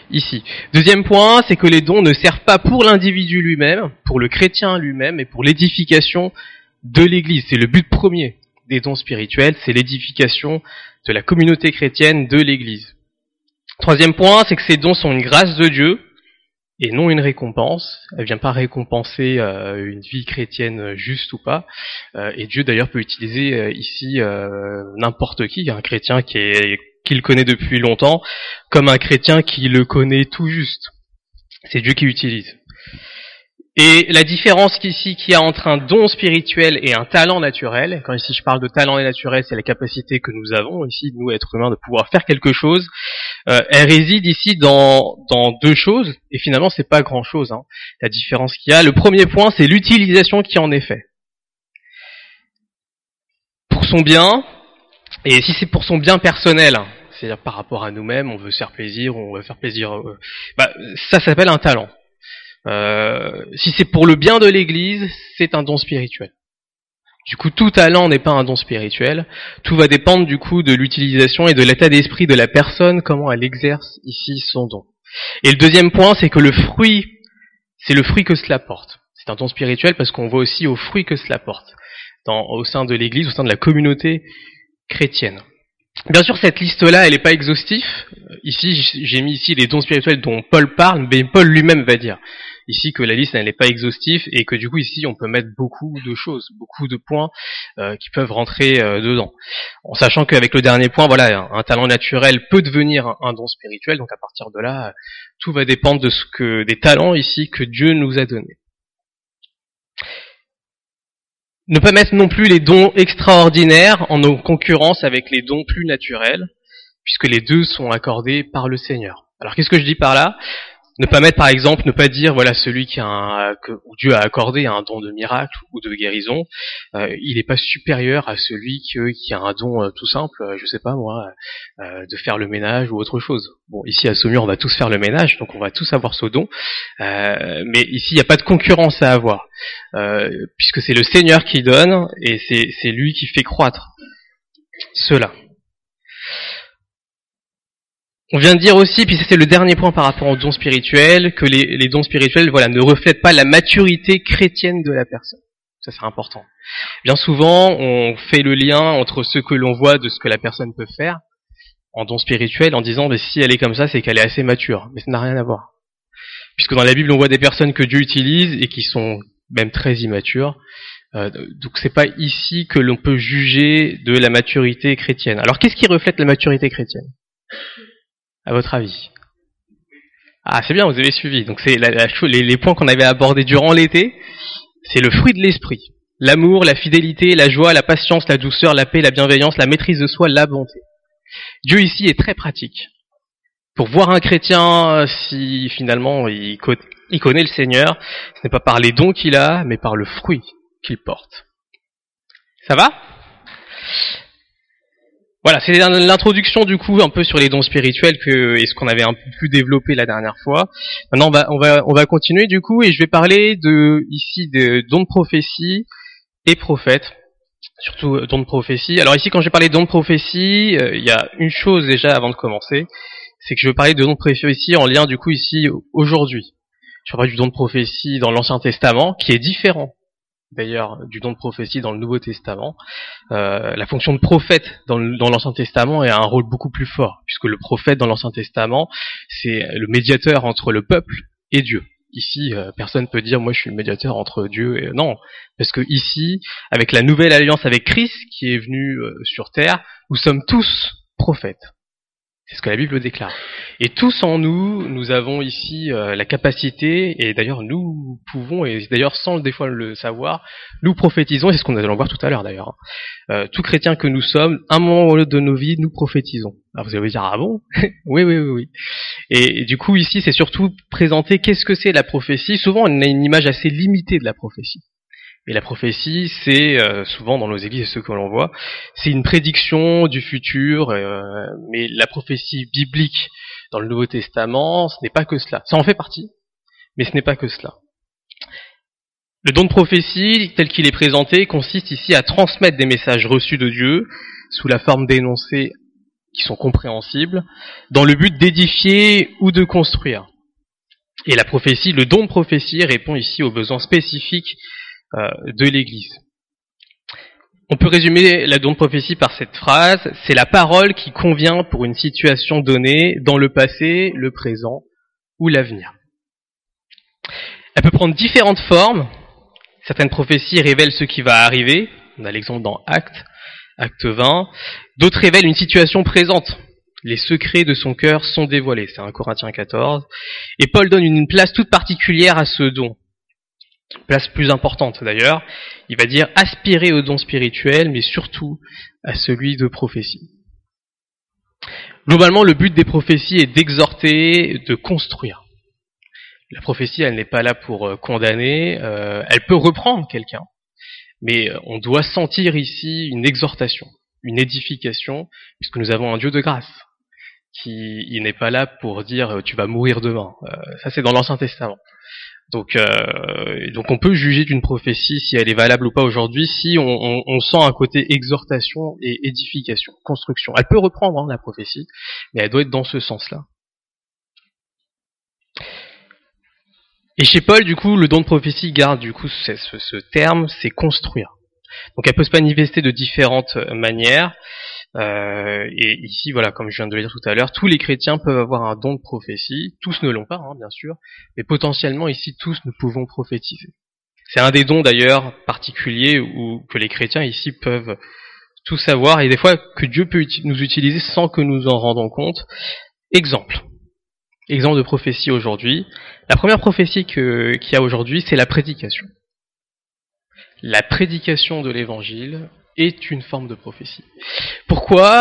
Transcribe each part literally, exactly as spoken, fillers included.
ici. Deuxième point, c'est que les dons ne servent pas pour l'individu lui-même, pour le chrétien lui-même, mais pour l'édification de l'Église. C'est le but premier des dons spirituels, c'est l'édification de la communauté chrétienne de l'Église. Troisième point, c'est que ces dons sont une grâce de Dieu et non une récompense. Elle vient pas récompenser euh, une vie chrétienne juste ou pas. Euh, et Dieu d'ailleurs peut utiliser euh, ici euh, n'importe qui, un chrétien qui est qui le connaît depuis longtemps, comme un chrétien qui le connaît tout juste. C'est Dieu qui utilise. Et la différence qu'ici qu'il y a entre un don spirituel et un talent naturel, quand ici je parle de talent naturel, c'est la capacité que nous avons ici, nous êtres humains, de pouvoir faire quelque chose, euh, elle réside ici dans, dans deux choses, et finalement c'est pas grand chose, hein, la différence qu'il y a. Le premier point, c'est l'utilisation qui en est faite. Pour son bien, et si c'est pour son bien personnel, c'est-à-dire par rapport à nous-mêmes, on veut se faire plaisir, on veut faire plaisir, euh, bah, ça s'appelle un talent. Euh, si c'est pour le bien de l'Église, c'est un don spirituel. Du coup, tout talent n'est pas un don spirituel. Tout va dépendre du coup de l'utilisation et de l'état d'esprit de la personne, comment elle exerce ici son don. Et le deuxième point, c'est que le fruit, c'est le fruit que cela porte. C'est un don spirituel parce qu'on voit aussi au fruit que cela porte dans, au sein de l'Église, au sein de la communauté chrétienne. Bien sûr, cette liste-là, elle n'est pas exhaustive. Ici, j'ai mis ici les dons spirituels dont Paul parle, mais Paul lui-même va dire ici que la liste, elle n'est pas exhaustive et que du coup, ici, on peut mettre beaucoup de choses, beaucoup de points euh, qui peuvent rentrer euh, dedans. En sachant qu'avec le dernier point, voilà, un talent naturel peut devenir un, un don spirituel. Donc à partir de là, tout va dépendre de ce que des talents ici que Dieu nous a donnés. Ne pas mettre non plus les dons extraordinaires en concurrence avec les dons plus naturels, puisque les deux sont accordés par le Seigneur. Alors qu'est-ce que je dis par là ? Ne pas mettre par exemple, ne pas dire voilà celui qui a un, que où Dieu a accordé un don de miracle ou de guérison, euh, il n'est pas supérieur à celui qui, qui a un don euh, tout simple, euh, je sais pas moi, euh, de faire le ménage ou autre chose. Bon, ici à Saumur on va tous faire le ménage, donc on va tous avoir ce don, euh, mais ici il n'y a pas de concurrence à avoir, euh, puisque c'est le Seigneur qui donne et c'est, c'est lui qui fait croître cela. On vient de dire aussi, puis c'est le dernier point par rapport aux dons spirituels, que les, les dons spirituels, voilà, ne reflètent pas la maturité chrétienne de la personne. Ça, c'est important. Bien souvent, on fait le lien entre ce que l'on voit de ce que la personne peut faire en dons spirituels, en disant, mais si elle est comme ça, c'est qu'elle est assez mature. Mais ça n'a rien à voir. Puisque dans la Bible, on voit des personnes que Dieu utilise et qui sont même très immatures. Euh, donc c'est pas ici que l'on peut juger de la maturité chrétienne. Alors, qu'est-ce qui reflète la maturité chrétienne ? À votre avis? Ah, c'est bien, vous avez suivi. Donc c'est la, la, les, les points qu'on avait abordés durant l'été, c'est le fruit de l'esprit. L'amour, la fidélité, la joie, la patience, la douceur, la paix, la bienveillance, la maîtrise de soi, la bonté. Dieu ici est très pratique. Pour voir un chrétien, si finalement il, co- il connaît le Seigneur, ce n'est pas par les dons qu'il a, mais par le fruit qu'il porte. Ça va ? Voilà, c'est l'introduction du coup un peu sur les dons spirituels que et ce qu'on avait un peu plus développé la dernière fois. Maintenant on va on va on va continuer du coup et je vais parler de ici de dons de prophétie et prophètes, surtout dons de prophétie. Alors ici quand j'ai parlé de dons de prophétie, euh, il y a une chose déjà avant de commencer, c'est que je veux parler de dons de prophétie en lien du coup ici aujourd'hui. Je vais parler du don de prophétie dans l'Ancien Testament qui est différent d'ailleurs du don de prophétie dans le Nouveau Testament. Euh, la fonction de prophète dans, le, dans l'Ancien Testament a un rôle beaucoup plus fort, puisque le prophète dans l'Ancien Testament, c'est le médiateur entre le peuple et Dieu. Ici, euh, personne ne peut dire, moi je suis le médiateur entre Dieu et... Non, parce que ici, avec la nouvelle alliance avec Christ, qui est venu euh, sur terre, nous sommes tous prophètes. C'est ce que la Bible déclare. Et tous en nous, nous avons ici euh, la capacité, et d'ailleurs nous pouvons, et d'ailleurs sans des fois le savoir, nous prophétisons, et c'est ce qu'on allait voir tout à l'heure d'ailleurs. Euh, tout chrétien que nous sommes, un moment ou l'autre de nos vies, nous prophétisons. Alors vous allez vous dire, ah bon ? Oui, oui, oui, oui. Et, et du coup ici, c'est surtout présenter qu'est-ce que c'est la prophétie. Souvent on a une image assez limitée de la prophétie. Et la prophétie, c'est euh, souvent dans nos églises, et ce que l'on voit, c'est une prédiction du futur, euh, mais la prophétie biblique dans le Nouveau Testament, ce n'est pas que cela. Ça en fait partie, mais ce n'est pas que cela. Le don de prophétie, tel qu'il est présenté, consiste ici à transmettre des messages reçus de Dieu sous la forme d'énoncés qui sont compréhensibles, dans le but d'édifier ou de construire. Et la prophétie, le don de prophétie répond ici aux besoins spécifiques euh, de l'Église. On peut résumer la don de prophétie par cette phrase, c'est la parole qui convient pour une situation donnée dans le passé, le présent ou l'avenir. Elle peut prendre différentes formes. Certaines prophéties révèlent ce qui va arriver. On a l'exemple dans Actes, Acte vingt. D'autres révèlent une situation présente. Les secrets de son cœur sont dévoilés. C'est un Corinthiens quatorze. Et Paul donne une place toute particulière à ce don. Place plus importante d'ailleurs. Il va dire aspirer au don spirituel, mais surtout à celui de prophétie. Globalement, le but des prophéties est d'exhorter, de construire. La prophétie, elle n'est pas là pour condamner, euh, elle peut reprendre quelqu'un, mais on doit sentir ici une exhortation, une édification, puisque nous avons un Dieu de grâce, qui il n'est pas là pour dire tu vas mourir demain. Euh, ça c'est dans l'Ancien Testament. Donc, euh, donc on peut juger d'une prophétie si elle est valable ou pas aujourd'hui, si on, on, on sent un côté exhortation et édification, construction. Elle peut reprendre hein, la prophétie, mais elle doit être dans ce sens-là. Et chez Paul, du coup, le don de prophétie garde du coup ce, ce, ce terme, c'est construire. Donc elle peut se manifester de différentes manières. Euh, et ici, voilà, comme je viens de le dire tout à l'heure, tous les chrétiens peuvent avoir un don de prophétie. Tous ne l'ont pas, hein, bien sûr, mais potentiellement ici, tous nous pouvons prophétiser. C'est un des dons d'ailleurs particuliers où que les chrétiens ici peuvent tout savoir et des fois que Dieu peut nous utiliser sans que nous en rendons compte. Exemple. Exemple de prophétie aujourd'hui. La première prophétie que, qu'il y a aujourd'hui, c'est la prédication. La prédication de l'évangile est une forme de prophétie. Pourquoi ?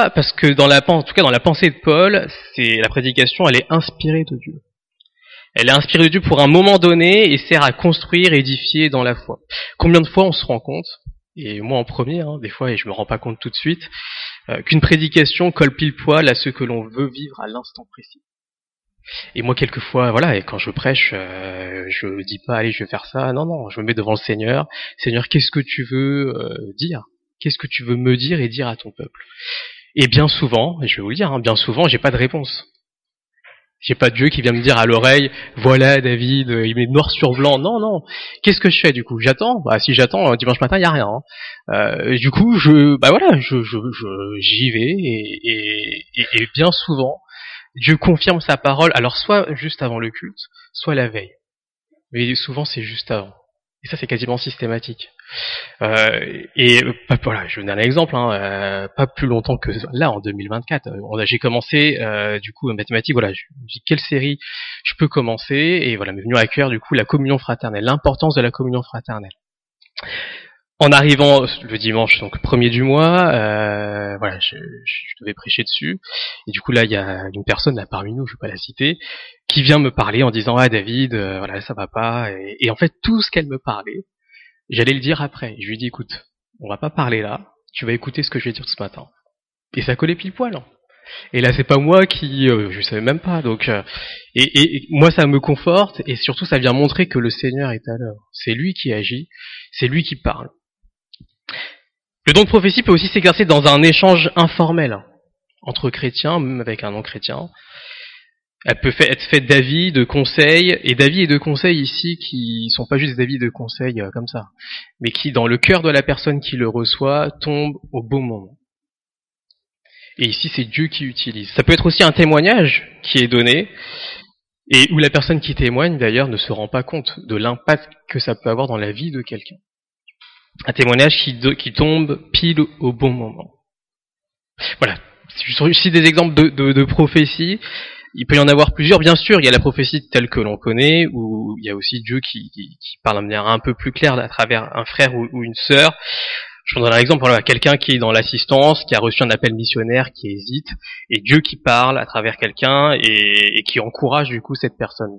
Parce que dans la, en tout cas dans la pensée de Paul, c'est la prédication, elle est inspirée de Dieu. Elle est inspirée de Dieu pour un moment donné et sert à construire, édifier dans la foi. Combien de fois on se rend compte, et moi en premier, hein, des fois, et je me rends pas compte tout de suite, euh, qu'une prédication colle pile poil à ce que l'on veut vivre à l'instant précis. Et moi, quelquefois, voilà, et quand je prêche, euh, je dis pas, allez, je vais faire ça. Non, non, je me mets devant le Seigneur. Seigneur, qu'est-ce que tu veux euh, dire ? Qu'est-ce que tu veux me dire et dire à ton peuple ? Et bien souvent, et je vais vous le dire, hein, bien souvent, j'ai pas de réponse. J'ai pas Dieu qui vient me dire à l'oreille, voilà, David, il met noir sur blanc. Non, non. Qu'est-ce que je fais du coup ? J'attends. Bah, si j'attends, dimanche matin, il y a rien. Hein. Euh, du coup, je, bah voilà, je, je, je j'y vais et, et, et, et bien souvent. Dieu confirme sa parole, alors soit juste avant le culte, soit la veille. Mais souvent c'est juste avant. Et ça c'est quasiment systématique. Euh, et pas, voilà, je vous donne un exemple, hein, euh, pas plus longtemps que là en deux mille vingt-quatre. On a, j'ai commencé euh, du coup en mathématiques, voilà, je me dis quelle série je peux commencer, et voilà, m'est venu à cœur du coup la communion fraternelle, l'importance de la communion fraternelle. En arrivant le dimanche, donc premier du mois, euh, voilà, je, je devais prêcher dessus. Et du coup là, il y a une personne là parmi nous, je vais pas la citer, qui vient me parler en disant ah David, euh, voilà ça va pas. Et, et en fait tout ce qu'elle me parlait, j'allais le dire après. Je lui dis écoute, on va pas parler là, tu vas écouter ce que je vais dire ce matin. Et ça collait pile poil. Hein. Et là c'est pas moi qui, euh, je savais même pas. Donc euh, et, et, et moi ça me conforte et surtout ça vient montrer que le Seigneur est à l'œuvre. C'est lui qui agit, c'est lui qui parle. Le don de prophétie peut aussi s'exercer dans un échange informel entre chrétiens, même avec un non-chrétien. Elle peut être faite d'avis, de conseils, et d'avis et de conseils ici qui sont pas juste des avis de conseils comme ça, mais qui, dans le cœur de la personne qui le reçoit, tombent au bon moment. Et ici, c'est Dieu qui utilise. Ça peut être aussi un témoignage qui est donné, et où la personne qui témoigne, d'ailleurs, ne se rend pas compte de l'impact que ça peut avoir dans la vie de quelqu'un. Un témoignage qui, qui tombe pile au bon moment. Voilà. Je cite des exemples de, de, de prophéties. Il peut y en avoir plusieurs. Bien sûr, il y a la prophétie telle que l'on connaît, où il y a aussi Dieu qui, qui, qui parle de manière un peu plus claire à travers un frère ou, ou une sœur. Je vous donne un exemple. Voilà, quelqu'un qui est dans l'assistance, qui a reçu un appel missionnaire, qui hésite, et Dieu qui parle à travers quelqu'un et, et qui encourage du coup cette personne-là.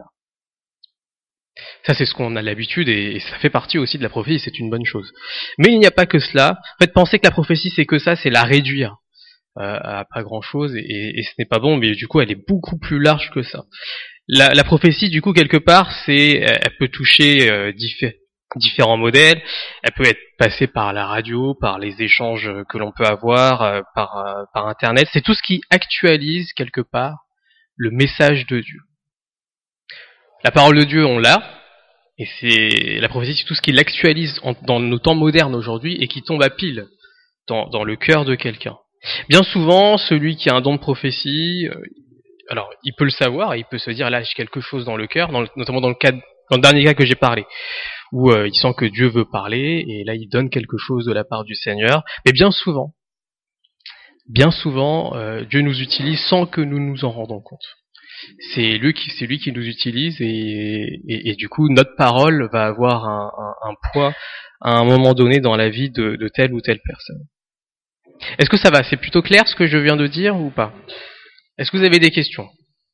Ça, c'est ce qu'on a l'habitude et, et ça fait partie aussi de la prophétie, c'est une bonne chose. Mais il n'y a pas que cela. En fait, penser que la prophétie, c'est que ça, c'est la réduire euh, à pas grand-chose et, et, et ce n'est pas bon, mais du coup, elle est beaucoup plus large que ça. La, la prophétie, du coup, quelque part, c'est, elle peut toucher euh, diffé- différents modèles. Elle peut être passée par la radio, par les échanges que l'on peut avoir, euh, par, euh, par Internet. C'est tout ce qui actualise quelque part le message de Dieu. La parole de Dieu, on l'a, et c'est la prophétie, c'est tout ce qui l'actualise en, dans nos temps modernes aujourd'hui et qui tombe à pile dans, dans le cœur de quelqu'un. Bien souvent, celui qui a un don de prophétie, euh, alors il peut le savoir, et il peut se dire là j'ai quelque chose dans le cœur, dans le, notamment dans le cas, dans le dernier cas que j'ai parlé, où euh, il sent que Dieu veut parler, et là il donne quelque chose de la part du Seigneur. Mais bien souvent, bien souvent, euh, Dieu nous utilise sans que nous nous en rendons compte. C'est lui qui, c'est lui qui nous utilise, et, et, et du coup notre parole va avoir un, un, un poids à un moment donné dans la vie de, de telle ou telle personne. Est-ce que ça va? C'est plutôt clair ce que je viens de dire ou pas? Est-ce que vous avez des questions?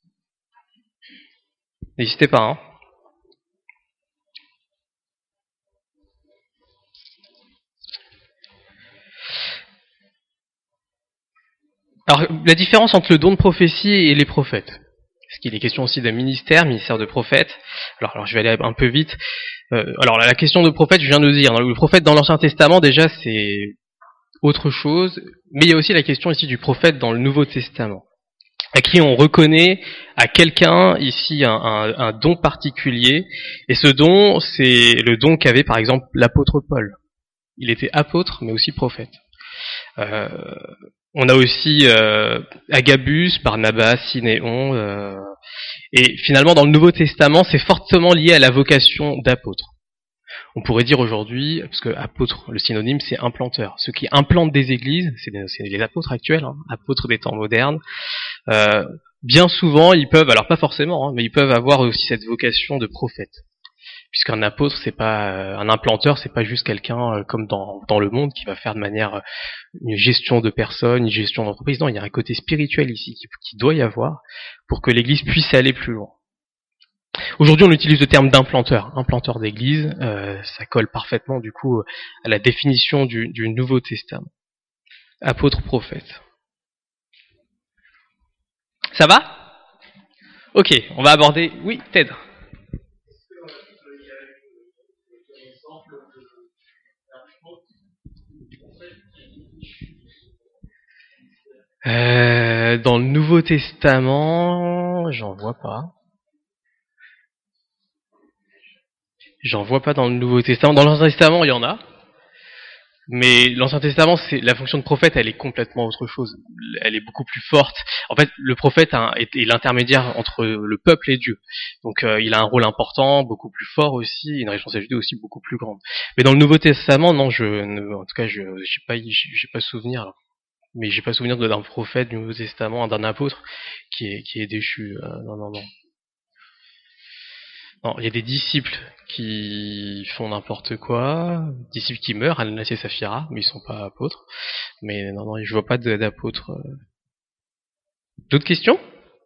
N'hésitez pas, hein. Alors, la différence entre le don de prophétie et les prophètes. Parce qu'il est question aussi d'un ministère, ministère de prophète. Alors, alors je vais aller un peu vite. Euh, alors, la question de prophète, je viens de dire. Le prophète dans l'Ancien Testament, déjà, c'est autre chose. Mais il y a aussi la question ici du prophète dans le Nouveau Testament, à qui on reconnaît à quelqu'un ici un, un, un don particulier. Et ce don, c'est le don qu'avait par exemple l'apôtre Paul. Il était apôtre, mais aussi prophète. Euh, on a aussi euh, Agabus, Barnabas, Siméon. Euh, et finalement, dans le Nouveau Testament, c'est fortement lié à la vocation d'apôtre. On pourrait dire aujourd'hui, parce que apôtre, le synonyme, c'est implanteur. Ceux qui implantent des églises, c'est, des, c'est les apôtres actuels, hein, apôtres des temps modernes. Euh, bien souvent, ils peuvent, alors pas forcément, hein, mais ils peuvent avoir aussi cette vocation de prophète. Puisqu'un apôtre, c'est pas euh, un implanteur, c'est pas juste quelqu'un euh, comme dans dans le monde qui va faire de manière euh, une gestion de personnes, une gestion d'entreprise. Non, il y a un côté spirituel ici qui, qui doit y avoir pour que l'Église puisse aller plus loin. Aujourd'hui, on utilise le terme d'implanteur, implanteur d'église. Euh, ça colle parfaitement du coup à la définition du, du Nouveau Testament. Apôtre, prophète. Ça va? Ok, on va aborder. Oui, Ted. Euh, dans le Nouveau Testament, j'en vois pas. J'en vois pas dans le Nouveau Testament. Dans l'Ancien Testament, il y en a. Mais l'Ancien Testament, c'est la fonction de prophète, elle est complètement autre chose. Elle est beaucoup plus forte. En fait, le prophète hein, est, est l'intermédiaire entre le peuple et Dieu. Donc, euh, il a un rôle important, beaucoup plus fort aussi, une responsabilité aussi beaucoup plus grande. Mais dans le Nouveau Testament, non, je, ne, en tout cas, je j'ai pas, j'ai, j'ai pas souvenir. Alors. Mais j'ai pas souvenir d'un prophète du Nouveau Testament, d'un apôtre qui est qui est déchu. Euh, non, non, non. Non, il y a des disciples qui font n'importe quoi, disciples qui meurent, Ananias et Saphira, mais ils sont pas apôtres. Mais non, non, je vois pas d'apôtres. D'autres questions?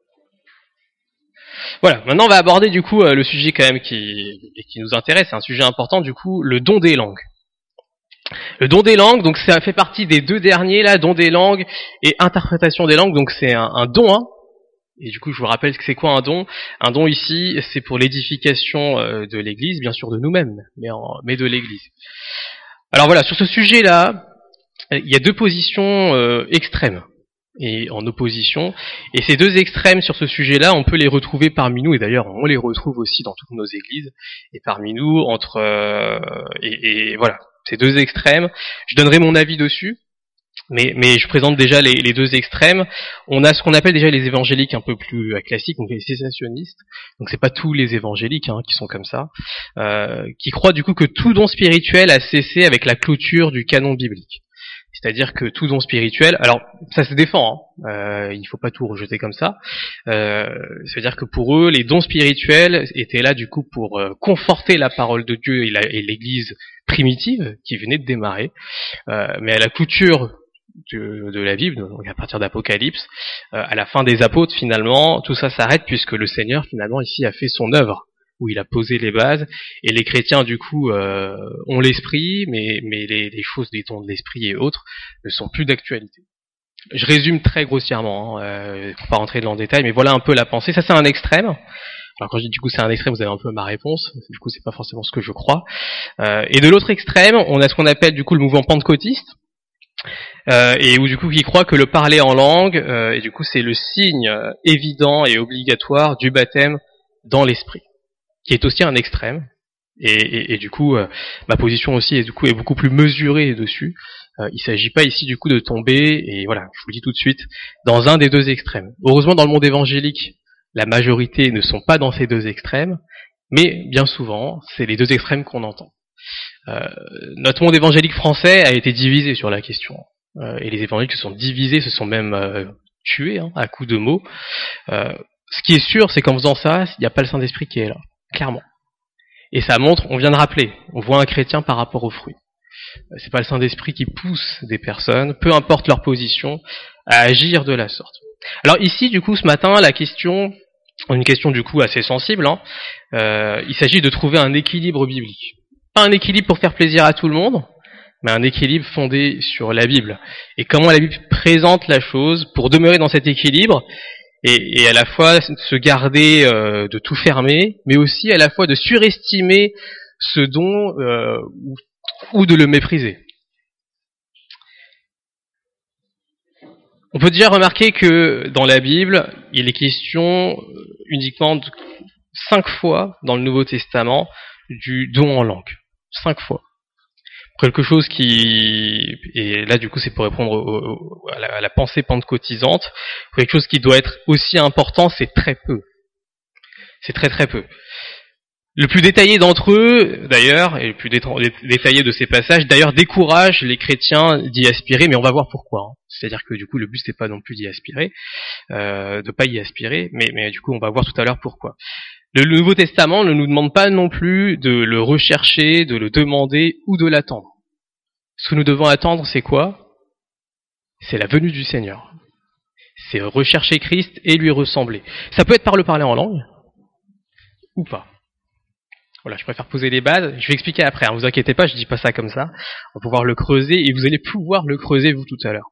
Voilà, maintenant on va aborder du coup le sujet quand même qui, qui nous intéresse, c'est un sujet important du coup, le don des langues. Le don des langues, donc ça fait partie des deux derniers là, don des langues et interprétation des langues, donc c'est un, un don, hein. Et du coup, je vous rappelle que c'est quoi un don? Un don ici, c'est pour l'édification euh, de l'Église, bien sûr de nous-mêmes, mais, en, mais de l'Église. Alors voilà, sur ce sujet-là, il y a deux positions euh, extrêmes et en opposition. Et ces deux extrêmes sur ce sujet-là, on peut les retrouver parmi nous, et d'ailleurs on les retrouve aussi dans toutes nos églises, et parmi nous, entre euh, et, et voilà, ces deux extrêmes. Je donnerai mon avis dessus. Mais, mais je présente déjà les, les deux extrêmes. On a ce qu'on appelle déjà les évangéliques un peu plus euh, classiques, donc les cessationnistes. Donc c'est pas tous les évangéliques hein, qui sont comme ça, euh, qui croient du coup que tout don spirituel a cessé avec la clôture du canon biblique. C'est-à-dire que tout don spirituel, alors ça se défend, hein, euh, il faut pas tout rejeter comme ça. Euh, c'est-à-dire que pour eux, les dons spirituels étaient là du coup pour euh, conforter la parole de Dieu et, la, et l'Église primitive qui venait de démarrer. Euh, mais à la clôture De, de la Bible, donc à partir d'Apocalypse, euh, à la fin des apôtres finalement, tout ça s'arrête puisque le Seigneur finalement ici a fait son œuvre, où il a posé les bases, et les chrétiens du coup euh, ont l'esprit, mais, mais les, les choses des dons de l'esprit et autres ne sont plus d'actualité. Je résume très grossièrement, hein, euh, pour pas rentrer dans le détail, mais voilà un peu la pensée. Ça c'est un extrême. Alors quand je dis du coup c'est un extrême, vous avez un peu ma réponse. Du coup c'est pas forcément ce que je crois. Euh, et de l'autre extrême, on a ce qu'on appelle du coup le mouvement pentecôtiste, euh, et où du coup qui croit que le parler en langue, euh, et du coup c'est le signe euh, évident et obligatoire du baptême dans l'esprit, qui est aussi un extrême. Et, et, et du coup, euh, ma position aussi est du coup est beaucoup plus mesurée dessus. Euh, il s'agit pas ici du coup de tomber, et voilà, je vous le dis tout de suite, dans un des deux extrêmes. Heureusement, dans le monde évangélique, la majorité ne sont pas dans ces deux extrêmes, mais bien souvent, c'est les deux extrêmes qu'on entend. Euh, notre monde évangélique français a été divisé sur la question, euh, et les évangéliques se sont divisés, se sont même euh, tués hein, à coups de mots. Euh, ce qui est sûr, c'est qu'en faisant ça, il n'y a pas le Saint-Esprit qui est là, clairement. Et ça montre, on vient de rappeler, on voit un chrétien par rapport aux fruits. C'est pas le Saint-Esprit qui pousse des personnes, peu importe leur position, à agir de la sorte. Alors ici, du coup, ce matin, la question, une question du coup assez sensible, hein, euh, il s'agit de trouver un équilibre biblique. Pas un équilibre pour faire plaisir à tout le monde, mais un équilibre fondé sur la Bible. Et comment la Bible présente la chose pour demeurer dans cet équilibre, Et, et à la fois se garder euh, de tout fermer, mais aussi à la fois de surestimer ce don euh, ou, ou de le mépriser. On peut déjà remarquer que dans la Bible, il est question uniquement de cinq fois dans le Nouveau Testament du don en langue. Cinq fois. Quelque chose qui, et là du coup c'est pour répondre au, au, à, la, à la pensée pentecôtisante, quelque chose qui doit être aussi important, c'est très peu. C'est très très peu. Le plus détaillé d'entre eux, d'ailleurs, et le plus détaillé de ces passages, d'ailleurs décourage les chrétiens d'y aspirer, mais on va voir pourquoi. Hein. C'est-à-dire que du coup le but c'est pas non plus d'y aspirer, euh, de pas y aspirer, mais, mais du coup on va voir tout à l'heure pourquoi. Le Nouveau Testament ne nous demande pas non plus de le rechercher, de le demander ou de l'attendre. Ce que nous devons attendre, c'est quoi ? C'est la venue du Seigneur. C'est rechercher Christ et lui ressembler. Ça peut être par le parler en langue, ou pas. Voilà, je préfère poser les bases. Je vais expliquer après, hein, vous inquiétez pas, je dis pas ça comme ça. On va pouvoir le creuser, et vous allez pouvoir le creuser vous tout à l'heure.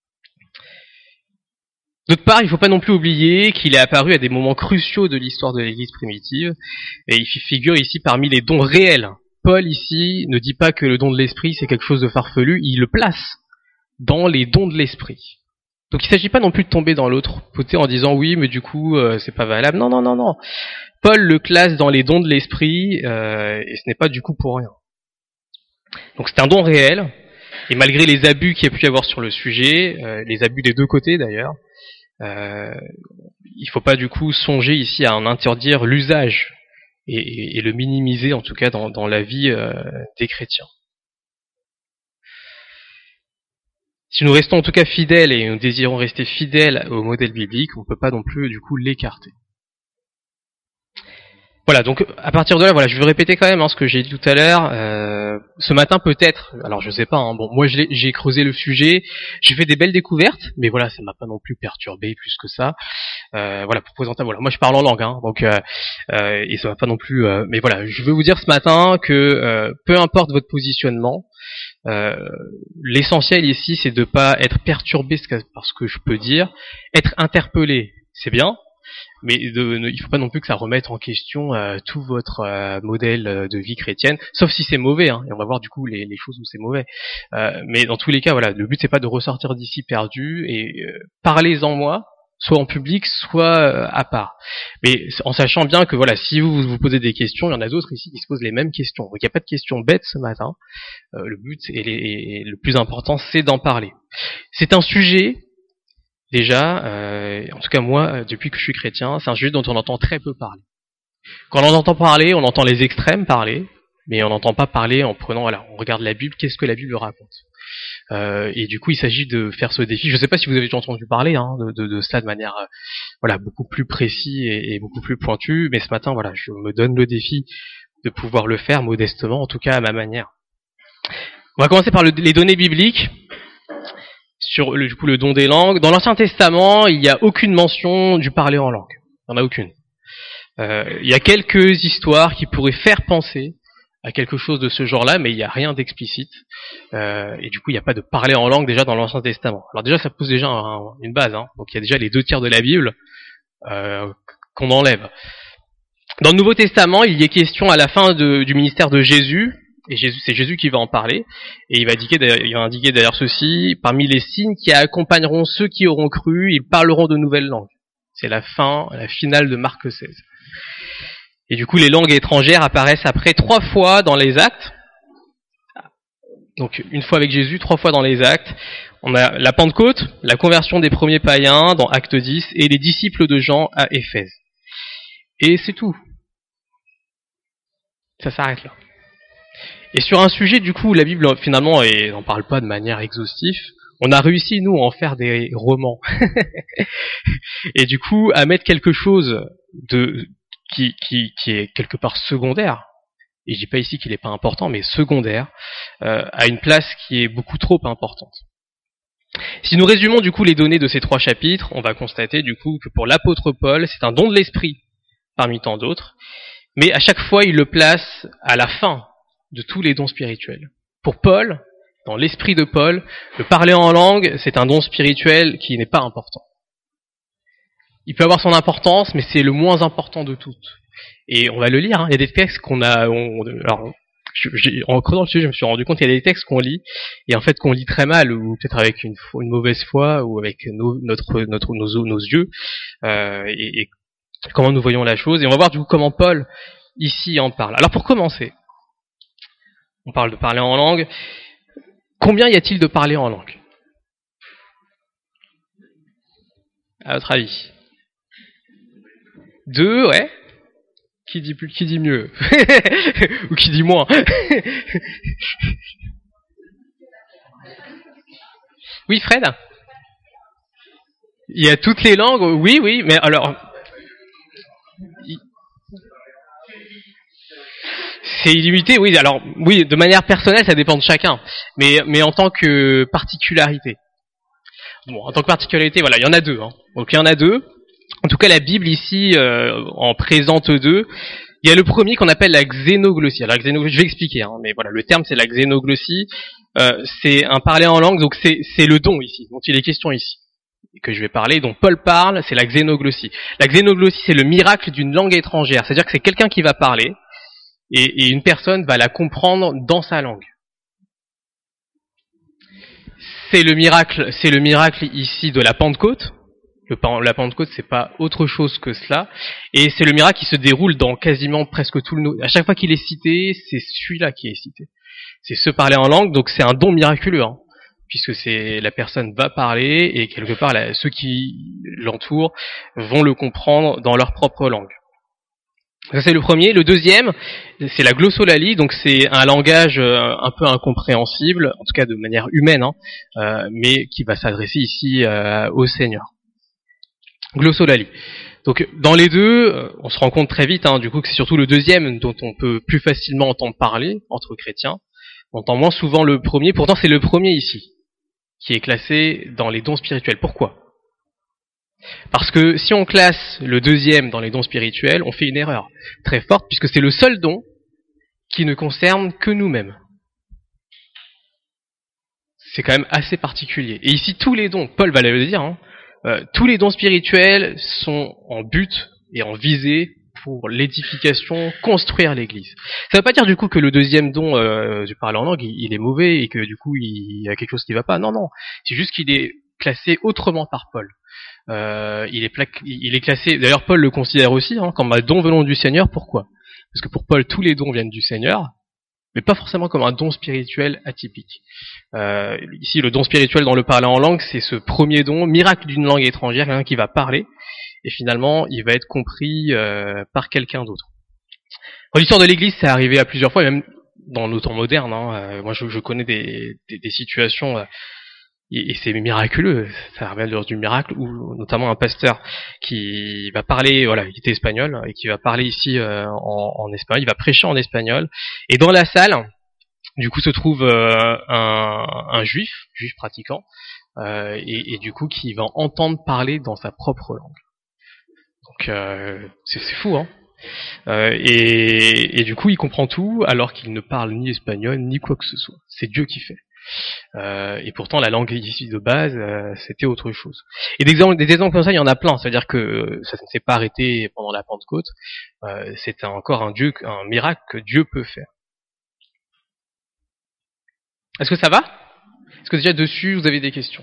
D'autre part, il ne faut pas non plus oublier qu'il est apparu à des moments cruciaux de l'histoire de l'Église primitive, et il figure ici parmi les dons réels. Paul ici ne dit pas que le don de l'esprit c'est quelque chose de farfelu, il le place dans les dons de l'esprit. Donc il ne s'agit pas non plus de tomber dans l'autre côté en disant oui mais du coup euh, c'est pas valable. Non, non, non, non. Paul le classe dans les dons de l'esprit, euh, et ce n'est pas du coup pour rien. Donc c'est un don réel, et malgré les abus qu'il y a pu y avoir sur le sujet, euh, les abus des deux côtés d'ailleurs, Euh, il ne faut pas du coup songer ici à en interdire l'usage et, et, et le minimiser en tout cas dans, dans la vie euh, des chrétiens. Si nous restons en tout cas fidèles et nous désirons rester fidèles au modèle biblique, on ne peut pas non plus du coup l'écarter. Voilà, donc à partir de là, voilà, je vais répéter quand même hein, ce que j'ai dit tout à l'heure. Euh, ce matin peut-être, alors je sais pas, hein, bon, moi j'ai, j'ai creusé le sujet, j'ai fait des belles découvertes, mais voilà, ça m'a pas non plus perturbé plus que ça. Euh, voilà, pour présenter, voilà, moi je parle en langue, hein, donc euh, euh, et ça m'a pas non plus. Euh, mais voilà, je veux vous dire ce matin que euh, peu importe votre positionnement, euh, l'essentiel ici c'est de pas être perturbé par ce que je peux dire, être interpellé, c'est bien. Mais de, de, il ne faut pas non plus que ça remette en question euh, tout votre euh, modèle de vie chrétienne, sauf si c'est mauvais, hein, et on va voir du coup les, les choses où c'est mauvais. Euh, mais dans tous les cas, voilà, le but c'est pas de ressortir d'ici perdu, et euh, parlez-en moi, soit en public, soit euh, à part. Mais en sachant bien que voilà, si vous vous posez des questions, il y en a d'autres ici qui se posent les mêmes questions. Donc il n'y a pas de questions bêtes ce matin. Euh, le but et, les, et le plus important, c'est d'en parler. C'est un sujet. Déjà, euh, en tout cas moi, depuis que je suis chrétien, c'est un sujet dont on entend très peu parler. Quand on entend parler, on entend les extrêmes parler, mais on n'entend pas parler en prenant, voilà, on regarde la Bible, qu'est-ce que la Bible raconte. Euh, et du coup, il s'agit de faire ce défi. Je ne sais pas si vous avez déjà entendu parler hein, de, de, de ça de manière, euh, voilà, beaucoup plus précis et, et beaucoup plus pointue, mais ce matin, voilà, je me donne le défi de pouvoir le faire modestement, en tout cas à ma manière. On va commencer par le, les données bibliques. Sur le, du coup, le don des langues. Dans l'Ancien Testament, il n'y a aucune mention du parler en langue. Il n'y en a aucune. Euh, il y a quelques histoires qui pourraient faire penser à quelque chose de ce genre-là, mais il n'y a rien d'explicite. Euh, et du coup, il n'y a pas de parler en langue déjà dans l'Ancien Testament. Alors déjà, ça pose déjà un, une base. Hein. Donc il y a déjà les deux tiers de la Bible euh, qu'on enlève. Dans le Nouveau Testament, il y est question à la fin de, du ministère de Jésus, et Jésus, c'est Jésus qui va en parler, et il va indiquer, il va indiquer d'ailleurs ceci, parmi les signes qui accompagneront ceux qui auront cru, ils parleront de nouvelles langues. C'est la fin, la finale de Marc seize. Et du coup, les langues étrangères apparaissent après trois fois dans les Actes. Donc, une fois avec Jésus, trois fois dans les Actes. On a la Pentecôte, la conversion des premiers païens dans Acte dix, et les disciples de Jean à Éphèse. Et c'est tout. Ça s'arrête là. Et sur un sujet, du coup, la Bible, finalement, et n'en parle pas de manière exhaustive, on a réussi, nous, à en faire des romans. Et du coup, à mettre quelque chose de qui, qui, qui est quelque part secondaire, et je dis pas ici qu'il n'est pas important, mais secondaire, euh, à une place qui est beaucoup trop importante. Si nous résumons, du coup, les données de ces trois chapitres, on va constater, du coup, que pour l'apôtre Paul, c'est un don de l'esprit, parmi tant d'autres, mais à chaque fois, il le place à la fin de tous les dons spirituels. Pour Paul, dans l'esprit de Paul, le parler en langue, c'est un don spirituel qui n'est pas important. Il peut avoir son importance, mais c'est le moins important de toutes. Et on va le lire, hein. Il y a des textes qu'on a... On, alors, je, j'ai, en creusant le sujet, je me suis rendu compte qu'il y a des textes qu'on lit, et en fait qu'on lit très mal, ou peut-être avec une, une mauvaise foi, ou avec nos, notre, notre, nos, nos yeux, euh, et, et comment nous voyons la chose. Et on va voir du coup comment Paul, ici, en parle. Alors pour commencer, on parle de parler en langue. Combien y a-t-il de parler en langue, à votre avis? Deux, ouais. Qui dit plus, qui dit mieux? Ou qui dit moins? Oui, Fred? Il y a toutes les langues, oui, oui, mais alors... C'est illimité, oui, alors, oui, de manière personnelle, ça dépend de chacun, mais, mais en tant que particularité. Bon, en tant que particularité, voilà, il y en a deux, hein. Donc il y en a deux. En tout cas, la Bible ici euh, en présente deux. Il y a le premier qu'on appelle la xénoglossie. Alors, la xénoglossie, je vais expliquer, hein, mais voilà, le terme c'est la xénoglossie. Euh, c'est un parler en langue, donc c'est, c'est le don ici, dont il est question ici, et que je vais parler. Donc Paul parle, c'est la xénoglossie. La xénoglossie, c'est le miracle d'une langue étrangère. C'est-à-dire que c'est quelqu'un qui va parler, et, et une personne va la comprendre dans sa langue. C'est le miracle, c'est le miracle ici de la Pentecôte. Le, la Pentecôte, c'est pas autre chose que cela, et c'est le miracle qui se déroule dans quasiment presque tout le. À chaque fois qu'il est cité, c'est celui-là qui est cité. C'est se parler en langue, donc c'est un don miraculeux, hein, puisque c'est la personne va parler et quelque part là, ceux qui l'entourent vont le comprendre dans leur propre langue. Ça c'est le premier. Le deuxième, c'est la glossolalie, donc c'est un langage un peu incompréhensible, en tout cas de manière humaine, hein, euh, mais qui va s'adresser ici euh, au Seigneur. Glossolalie. Donc dans les deux, on se rend compte très vite, hein, du coup, que c'est surtout le deuxième dont on peut plus facilement entendre parler entre chrétiens. On entend moins souvent le premier, pourtant c'est le premier ici, qui est classé dans les dons spirituels. Pourquoi ? Parce que si on classe le deuxième dans les dons spirituels, on fait une erreur très forte, puisque c'est le seul don qui ne concerne que nous-mêmes. C'est quand même assez particulier. Et ici, tous les dons, Paul va le dire, hein, Euh, tous les dons spirituels sont en but et en visée pour l'édification, construire l'Église. Ça ne veut pas dire du coup que le deuxième don euh, du parler en langue, il, il est mauvais et que du coup il y a quelque chose qui ne va pas. Non, non. C'est juste qu'il est classé autrement par Paul. Euh, il, est pla- il est classé, d'ailleurs Paul le considère aussi, hein, comme un don venant du Seigneur. Pourquoi ? Parce que pour Paul, tous les dons viennent du Seigneur, mais pas forcément comme un don spirituel atypique. Euh, ici, le don spirituel dans le parler en langue, c'est ce premier don, miracle d'une langue étrangère, quelqu'un qui va parler, et finalement, il va être compris euh, par quelqu'un d'autre. Dans l'histoire de l'Église, c'est arrivé à plusieurs fois, même dans nos temps modernes. Hein, euh, moi, je, je connais des, des, des situations, euh, et, et c'est miraculeux, ça revient de du miracle, où notamment un pasteur qui va parler, voilà, il était espagnol, et qui va parler ici euh, en, en espagnol, il va prêcher en espagnol, et dans la salle, du coup se trouve euh, un, un juif, juif pratiquant, euh, et, et du coup qui va entendre parler dans sa propre langue. Donc euh, c'est, c'est fou, hein. Euh, et, et du coup il comprend tout alors qu'il ne parle ni espagnol ni quoi que ce soit. C'est Dieu qui fait. Euh, et pourtant, la langue ici de base, euh, c'était autre chose. Et des exemples, des exemples comme ça, il y en a plein. C'est-à-dire que ça ne s'est pas arrêté pendant la Pentecôte. Euh, c'est encore un Dieu, un miracle que Dieu peut faire. Est-ce que ça va? Est-ce que déjà dessus, vous avez des questions?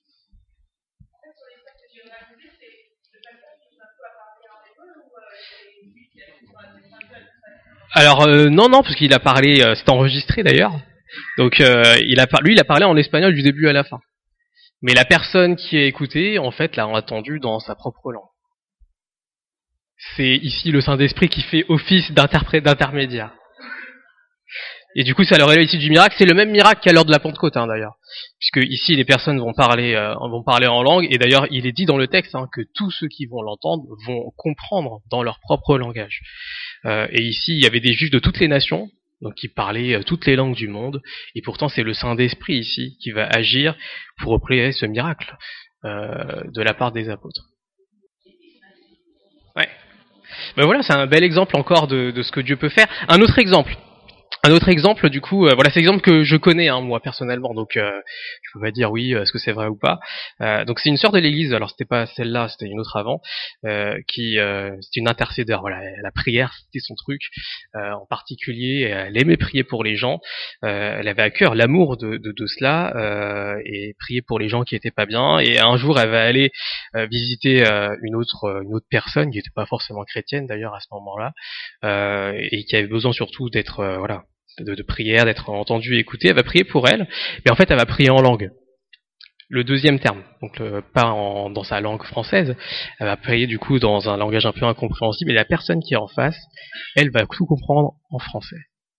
Alors euh, non, non, parce qu'il a parlé, euh, c'est enregistré d'ailleurs. Donc euh, il a par... lui, il a parlé en espagnol du début à la fin. Mais la personne qui a écouté, en fait, l'a entendu dans sa propre langue. C'est ici le Saint-Esprit qui fait office d'interprète, d'intermédiaire. Et du coup, ça leur relève ici du miracle. C'est le même miracle qu'à l'heure de la Pentecôte, hein, d'ailleurs. Puisque ici, les personnes vont parler, euh, vont parler en langue. Et d'ailleurs, il est dit dans le texte hein, que tous ceux qui vont l'entendre vont comprendre dans leur propre langage. Euh, et ici, il y avait des juifs de toutes les nations, donc qui parlaient euh, toutes les langues du monde. Et pourtant, c'est le Saint-Esprit ici qui va agir pour opérer ce miracle euh, de la part des apôtres. Ouais. Ben voilà, c'est un bel exemple encore de, de ce que Dieu peut faire. Un autre exemple. Un autre exemple, du coup, euh, voilà, c'est l'exemple que je connais, hein, moi personnellement, donc euh, je peux pas dire oui, est-ce que c'est vrai ou pas. Euh, donc c'est une sœur de l'Église, alors c'était pas celle-là, c'était une autre avant, euh, qui, euh, c'était une intercédeur. Voilà, la prière, c'était son truc. Euh, en particulier, elle aimait prier pour les gens. Euh, elle avait à cœur l'amour de, de, de cela euh, et prier pour les gens qui étaient pas bien. Et un jour, elle va aller euh, visiter euh, une autre, une autre personne qui n'était pas forcément chrétienne d'ailleurs à ce moment-là, euh, et qui avait besoin surtout d'être, euh, voilà. De, de prière, d'être entendue et écoutée, elle va prier pour elle, mais en fait elle va prier en langue. Le deuxième terme, donc le, pas en, dans sa langue française, elle va prier du coup dans un langage un peu incompréhensible, et la personne qui est en face, elle va tout comprendre en français.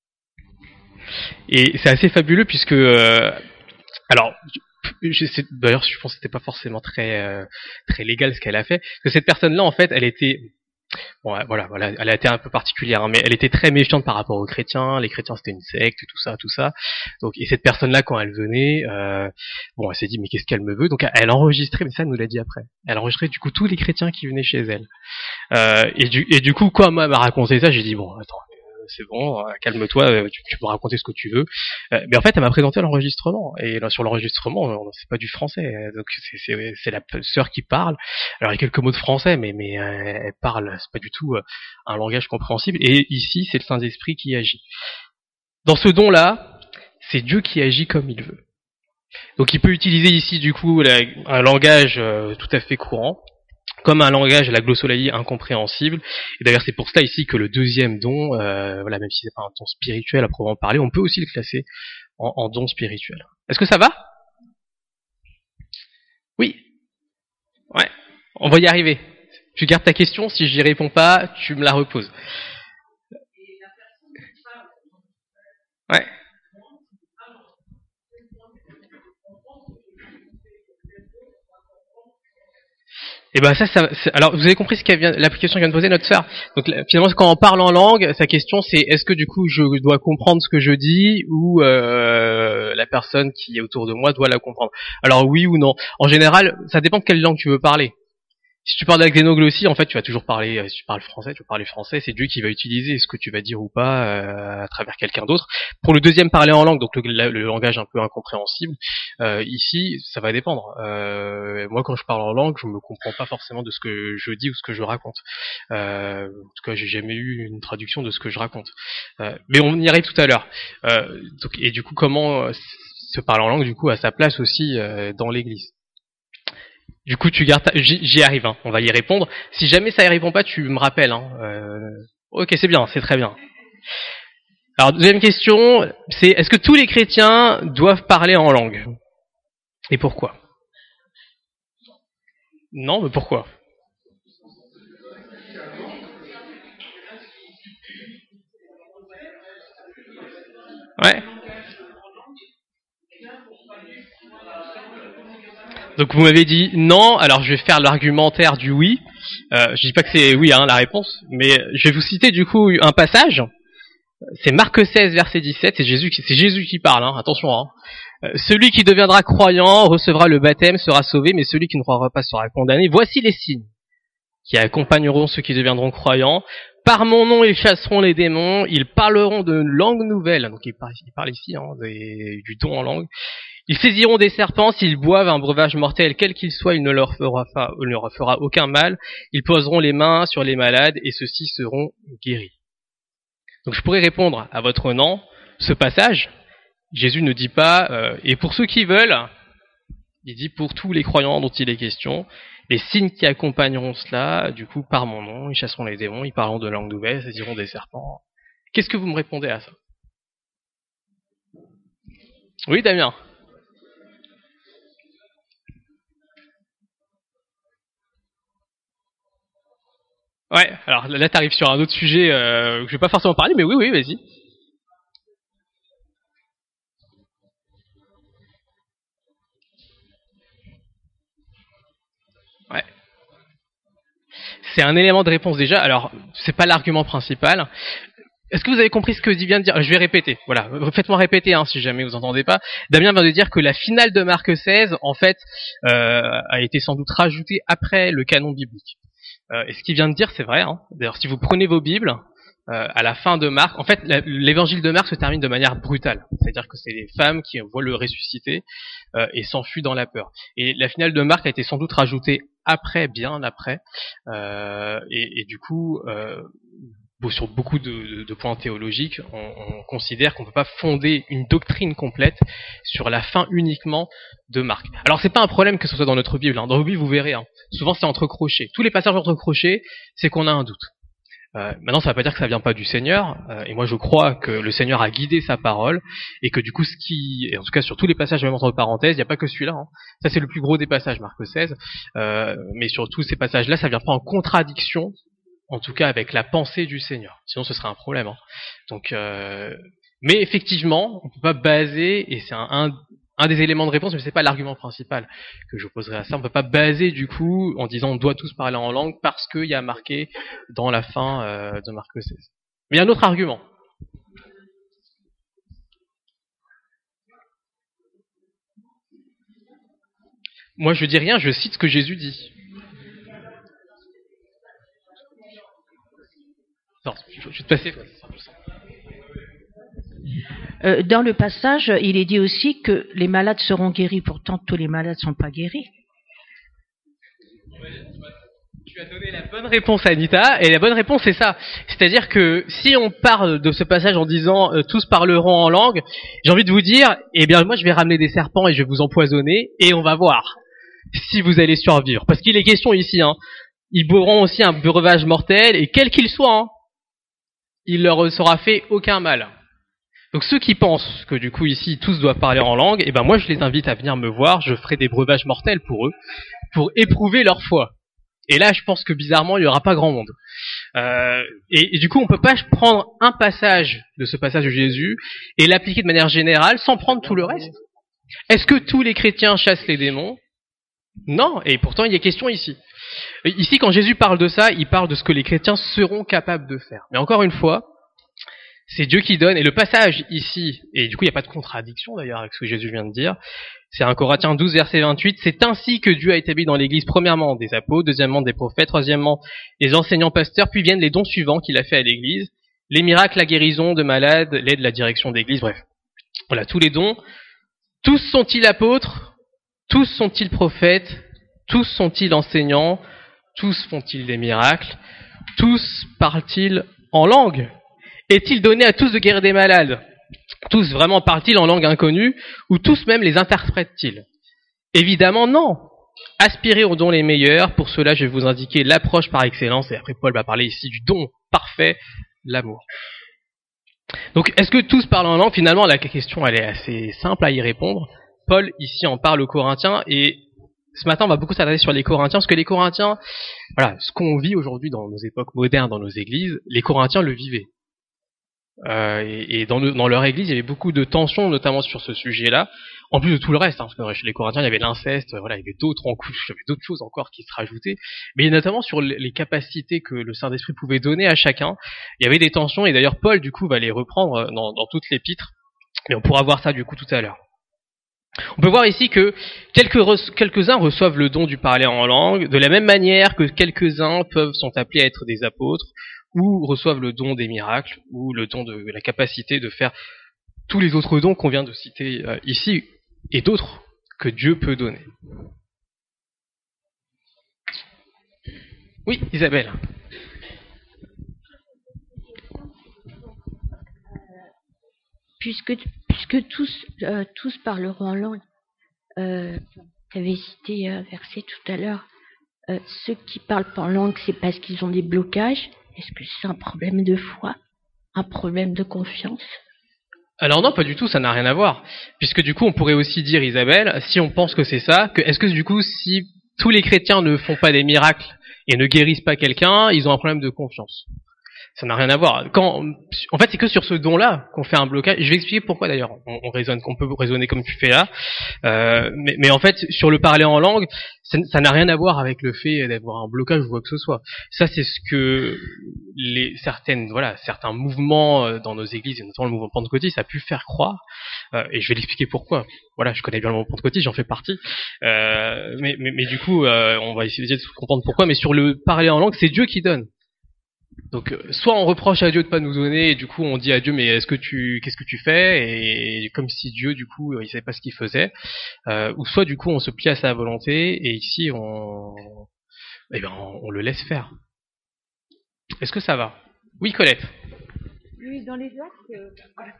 Et c'est assez fabuleux puisque, euh, alors, je, d'ailleurs je pense que c'était pas forcément très euh, très légal ce qu'elle a fait, parce que cette personne-là en fait, elle était Bon, voilà, voilà, elle a été un peu particulière, hein, mais elle était très méfiante par rapport aux chrétiens. Les chrétiens, c'était une secte, tout ça, tout ça. Donc, et cette personne-là, quand elle venait, euh, bon, elle s'est dit, mais qu'est-ce qu'elle me veut? Donc, elle a enregistré, mais ça, elle nous l'a dit après. Elle a enregistré, du coup, tous les chrétiens qui venaient chez elle. Euh, et du, et du coup, quand elle m'a raconté ça, j'ai dit, bon, attends, c'est bon, calme-toi, tu, tu peux raconter ce que tu veux. Euh, mais en fait, elle m'a présenté l'enregistrement. Et là, sur l'enregistrement, c'est pas du français. Donc, c'est, c'est, c'est la sœur qui parle. Alors, il y a quelques mots de français, mais, mais euh, elle parle, c'est pas du tout euh, un langage compréhensible. Et ici, c'est le Saint-Esprit qui agit. Dans ce don-là, c'est Dieu qui agit comme il veut. Donc, il peut utiliser ici, du coup, la, un langage euh, tout à fait courant, comme un langage à la glossolalie incompréhensible. Et d'ailleurs, c'est pour cela ici que le deuxième don, euh, voilà, même si c'est pas un don spirituel à proprement parler, on peut aussi le classer en, en don spirituel. Est-ce que ça va? Oui. Ouais. On va y arriver. Tu gardes ta question, si j'y réponds pas, tu me la reposes. Ouais. Et ben ça, ça alors vous avez compris ce qu'elle vient, l'application vient de poser notre sœur. Donc finalement, quand on parle en langue, sa question c'est est-ce que du coup je dois comprendre ce que je dis ou euh, la personne qui est autour de moi doit la comprendre. Alors oui ou non. En général, ça dépend de quelle langue tu veux parler. Si tu parles avec des xénoglossie, en fait, tu vas toujours parler, si tu parles français, tu vas parler français, c'est Dieu qui va utiliser ce que tu vas dire ou pas euh, à travers quelqu'un d'autre. Pour le deuxième, parler en langue, donc le, le, le langage un peu incompréhensible, euh, ici, ça va dépendre. Euh, moi, quand je parle en langue, je me comprends pas forcément de ce que je dis ou ce que je raconte. Euh, en tout cas, j'ai jamais eu une traduction de ce que je raconte. Euh, mais on y arrive tout à l'heure. Euh, donc, et du coup, comment se parler en langue, du coup, a sa place aussi euh, dans l'Église. Du coup, tu gardes ta... J'y arrive, hein. On va y répondre. Si jamais ça y répond pas, tu me rappelles. Hein. Euh... Ok, c'est bien, c'est très bien. Alors, deuxième question, c'est est-ce que tous les chrétiens doivent parler en langue? Et pourquoi? Non, mais pourquoi? Ouais. Donc vous m'avez dit non, alors je vais faire l'argumentaire du oui. Euh, je dis pas que c'est oui hein, la réponse, mais je vais vous citer du coup un passage. C'est Marc seize verset dix-sept, c'est Jésus qui, c'est Jésus qui parle, hein, attention. Hein. Euh, celui qui deviendra croyant recevra le baptême, sera sauvé, mais celui qui ne croira pas sera condamné. Voici les signes qui accompagneront ceux qui deviendront croyants. Par mon nom, ils chasseront les démons, ils parleront de langues nouvelles. Donc, il parle, il parle ici hein, des, du don en langue. Ils saisiront des serpents, s'ils boivent un breuvage mortel, quel qu'il soit, il ne leur fera, il ne leur fera aucun mal. Ils poseront les mains sur les malades et ceux-ci seront guéris. Donc, je pourrais répondre à votre nom, ce passage. Jésus ne dit pas, euh, et pour ceux qui veulent, il dit pour tous les croyants dont il est question, les signes qui accompagneront cela, du coup, par mon nom, ils chasseront les démons, ils parleront de langues nouvelles, ils saisiront des serpents. Qu'est-ce que vous me répondez à ça? Oui, Damien? Ouais, alors là, t'arrives sur un autre sujet euh, que je vais pas forcément parler, mais oui, oui, vas-y. Ouais. C'est un élément de réponse déjà. Alors, c'est pas l'argument principal. Est-ce que vous avez compris ce que vient de dire? Je vais répéter. Voilà, faites-moi répéter hein, si jamais vous entendez pas. Damien vient de dire que la finale de Marc seize, en fait, euh, a été sans doute rajoutée après le canon biblique. Euh, et ce qu'il vient de dire, c'est vrai. Hein. D'ailleurs, si vous prenez vos Bibles, euh, à la fin de Marc, en fait, la, l'évangile de Marc se termine de manière brutale. C'est-à-dire que c'est les femmes qui voient le ressusciter euh, et s'enfuient dans la peur. Et la finale de Marc a été sans doute rajoutée après, bien après. Euh, et, et du coup, euh, sur beaucoup de, de, de points théologiques, on, on considère qu'on ne peut pas fonder une doctrine complète sur la fin uniquement de Marc. Alors c'est pas un problème que ce soit dans notre Bible. Hein. Dans vos Bibles, vous verrez. Hein. Souvent c'est entrecroché. Tous les passages entrecrochés, c'est qu'on a un doute. Euh, maintenant, ça ne veut pas dire que ça vient pas du Seigneur, euh, et moi je crois que le Seigneur a guidé sa parole, et que du coup, ce qui, et en tout cas sur tous les passages, même entre parenthèses, il n'y a pas que celui-là, hein. Ça c'est le plus gros des passages, Marc seize, euh, mais sur tous ces passages-là, ça vient pas en contradiction, en tout cas avec la pensée du Seigneur, sinon ce serait un problème. Hein. Donc, euh, mais effectivement, on peut pas baser, et c'est un, un un des éléments de réponse, mais c'est pas l'argument principal que je poserai à ça. On peut pas baser du coup en disant on doit tous parler en langue parce qu'il y a marqué dans la fin euh, de Marc seize. Mais il y a un autre argument. Moi je dis rien, je cite ce que Jésus dit. Non, je vais te passer. Euh, dans le passage, il est dit aussi que les malades seront guéris. Pourtant, tous les malades ne sont pas guéris. Tu as donné la bonne réponse, Anita, et la bonne réponse c'est ça. C'est-à-dire que si on parle de ce passage en disant euh, tous parleront en langue, j'ai envie de vous dire, eh bien moi je vais ramener des serpents et je vais vous empoisonner, et on va voir si vous allez survivre. Parce qu'il est question ici, hein, ils boiront aussi un breuvage mortel, et quel qu'il soit, hein, il leur sera fait aucun mal. Donc ceux qui pensent que du coup ici tous doivent parler en langue, eh ben moi je les invite à venir me voir, je ferai des breuvages mortels pour eux, pour éprouver leur foi. Et là je pense que bizarrement il n'y aura pas grand monde. Euh, et, et du coup on peut pas prendre un passage de ce passage de Jésus et l'appliquer de manière générale sans prendre tout le reste. Est-ce que tous les chrétiens chassent les démons? Non, et pourtant il y a question ici. Ici quand Jésus parle de ça, il parle de ce que les chrétiens seront capables de faire. Mais encore une fois, c'est Dieu qui donne, et le passage ici, et du coup il n'y a pas de contradiction d'ailleurs avec ce que Jésus vient de dire, c'est un Corinthiens douze verset vingt-huit, c'est ainsi que Dieu a établi dans l'église premièrement des apôtres, deuxièmement des prophètes, troisièmement les enseignants pasteurs, puis viennent les dons suivants qu'il a fait à l'église, les miracles, la guérison de malades, l'aide, la direction d'église, bref. Voilà, tous les dons. Tous sont-ils apôtres? Tous sont-ils prophètes? Tous sont-ils enseignants? Tous font-ils des miracles? Tous parlent-ils en langue? Est-il donné à tous de guérir des malades? Tous vraiment parlent-ils en langue inconnue? Ou tous même les interprètent-ils? Évidemment non. Aspirez aux dons les meilleurs. Pour cela, je vais vous indiquer l'approche par excellence. Et après, Paul va parler ici du don parfait, l'amour. Donc, est-ce que tous parlent en langue? Finalement, la question, elle est assez simple à y répondre. Paul, ici, en parle aux Corinthiens. Et ce matin, on va beaucoup s'adresser sur les Corinthiens. Parce que les Corinthiens, voilà, ce qu'on vit aujourd'hui dans nos époques modernes, dans nos églises, les Corinthiens le vivaient. Euh, et, et dans, le, dans leur église, il y avait beaucoup de tensions, notamment sur ce sujet-là, en plus de tout le reste, hein, parce que chez les Corinthiens, il y avait l'inceste, voilà, il y avait d'autres en couche, il y avait d'autres choses encore qui se rajoutaient, mais notamment sur les capacités que le Saint-Esprit pouvait donner à chacun, il y avait des tensions, et d'ailleurs Paul, du coup, va les reprendre dans, dans toute l'épître, et on pourra voir ça, du coup, tout à l'heure. On peut voir ici que quelques, quelques-uns reçoivent le don du parler en langue, de la même manière que quelques-uns peuvent sont appelés à être des apôtres, ou reçoivent le don des miracles, ou le don de la capacité de faire tous les autres dons qu'on vient de citer euh, ici, et d'autres que Dieu peut donner. Oui, Isabelle. Puisque, puisque tous, euh, tous parleront en langue, euh, tu avais cité un verset tout à l'heure, euh, ceux qui parlent pas en langue, c'est parce qu'ils ont des blocages. Est-ce que c'est un problème de foi, un problème de confiance? Alors non, pas du tout, ça n'a rien à voir. Puisque du coup, on pourrait aussi dire, Isabelle, si on pense que c'est ça, que est-ce que du coup, si tous les chrétiens ne font pas des miracles et ne guérissent pas quelqu'un, ils ont un problème de confiance? Ça n'a rien à voir. Quand, en fait, c'est que sur ce don-là qu'on fait un blocage. Je vais expliquer pourquoi d'ailleurs. On, on raisonne, qu'on peut raisonner comme tu fais là. Euh, mais, mais en fait, sur le parler en langue, ça, ça n'a rien à voir avec le fait d'avoir un blocage ou quoi que ce soit. Ça, c'est ce que les certaines, voilà, certains mouvements dans nos églises, et notamment le mouvement pentecôtiste, a pu faire croire. Euh, et je vais l'expliquer pourquoi. Voilà, je connais bien le mouvement pentecôtiste, j'en fais partie. Euh, mais, mais, mais du coup, euh, on va essayer de comprendre pourquoi. Mais sur le parler en langue, c'est Dieu qui donne. Donc, soit on reproche à Dieu de pas nous donner, et du coup on dit à Dieu, mais est-ce que tu, qu'est-ce que tu fais? Et comme si Dieu, du coup, il savait pas ce qu'il faisait. Euh, ou soit du coup on se plie à sa volonté, et ici on, eh ben, on, on le laisse faire. Est-ce que ça va? Oui, Colette. Oui, dans les actes. Euh...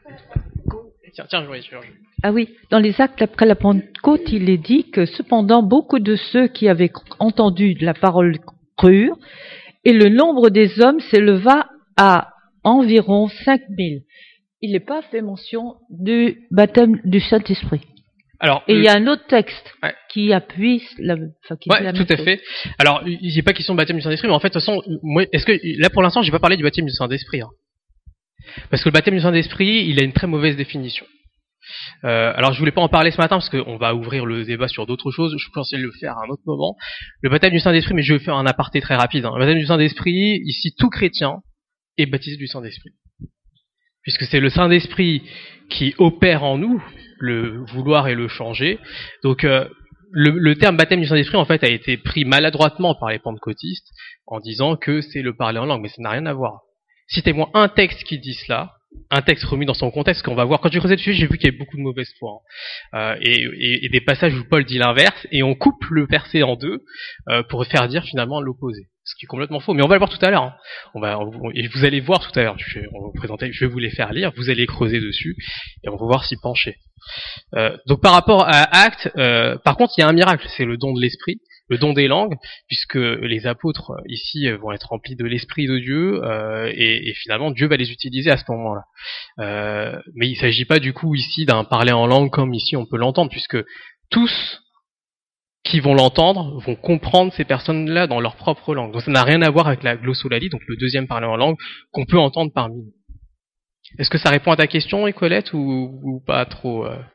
Tiens, tiens, je je... Ah oui, dans les actes après la Pentecôte, il est dit que cependant beaucoup de ceux qui avaient entendu la parole crurent. Et le nombre des hommes s'éleva à environ cinq mille. Il n'est pas fait mention du baptême du Saint-Esprit. Alors, et il euh, y a un autre texte ouais. qui appuie la, enfin, qui ouais, dit la tout même à chose. fait. Alors, il n'est pas question de baptême du Saint-Esprit, mais en fait, de toute façon, moi, est-ce que là pour l'instant, j'ai pas parlé du baptême du Saint-Esprit, hein. Parce que le baptême du Saint-Esprit, il a une très mauvaise définition. Euh, alors je voulais pas en parler ce matin parce qu'on va ouvrir le débat sur d'autres choses, je pensais le faire à un autre moment. Le baptême du Saint-Esprit, mais je vais faire un aparté très rapide, hein. Le baptême du Saint-Esprit, ici tout chrétien est baptisé du Saint-Esprit. Puisque c'est le Saint-Esprit qui opère en nous, le vouloir et le changer. Donc euh, le, le terme baptême du Saint-Esprit en fait a été pris maladroitement par les pentecôtistes en disant que c'est le parler en langue, mais ça n'a rien à voir. Citez-moi un texte qui dit cela, un texte remis dans son contexte, qu'on va voir. Quand j'ai creusé dessus, j'ai vu qu'il y avait beaucoup de mauvaises foi, hein. euh, et, et, et des passages où Paul dit l'inverse, et on coupe le verset en deux euh, pour faire dire finalement l'opposé, ce qui est complètement faux. Mais on va le voir tout à l'heure, hein. On va, on, et vous allez voir tout à l'heure. Je vais, on va vous présenter, je vais vous les faire lire. Vous allez creuser dessus, et on va voir s'y pencher. Euh, donc par rapport à Actes, euh, par contre, il y a un miracle, c'est le don de l'esprit. Le don des langues, puisque les apôtres ici vont être remplis de l'esprit de Dieu, euh, et, et finalement Dieu va les utiliser à ce moment-là. Euh, mais il ne s'agit pas du coup ici d'un parler en langue comme ici on peut l'entendre, puisque tous qui vont l'entendre vont comprendre ces personnes-là dans leur propre langue. Donc ça n'a rien à voir avec la glossolalie, donc le deuxième parler en langue qu'on peut entendre parmi nous. Est-ce que ça répond à ta question, Colette, ou, ou pas trop euh...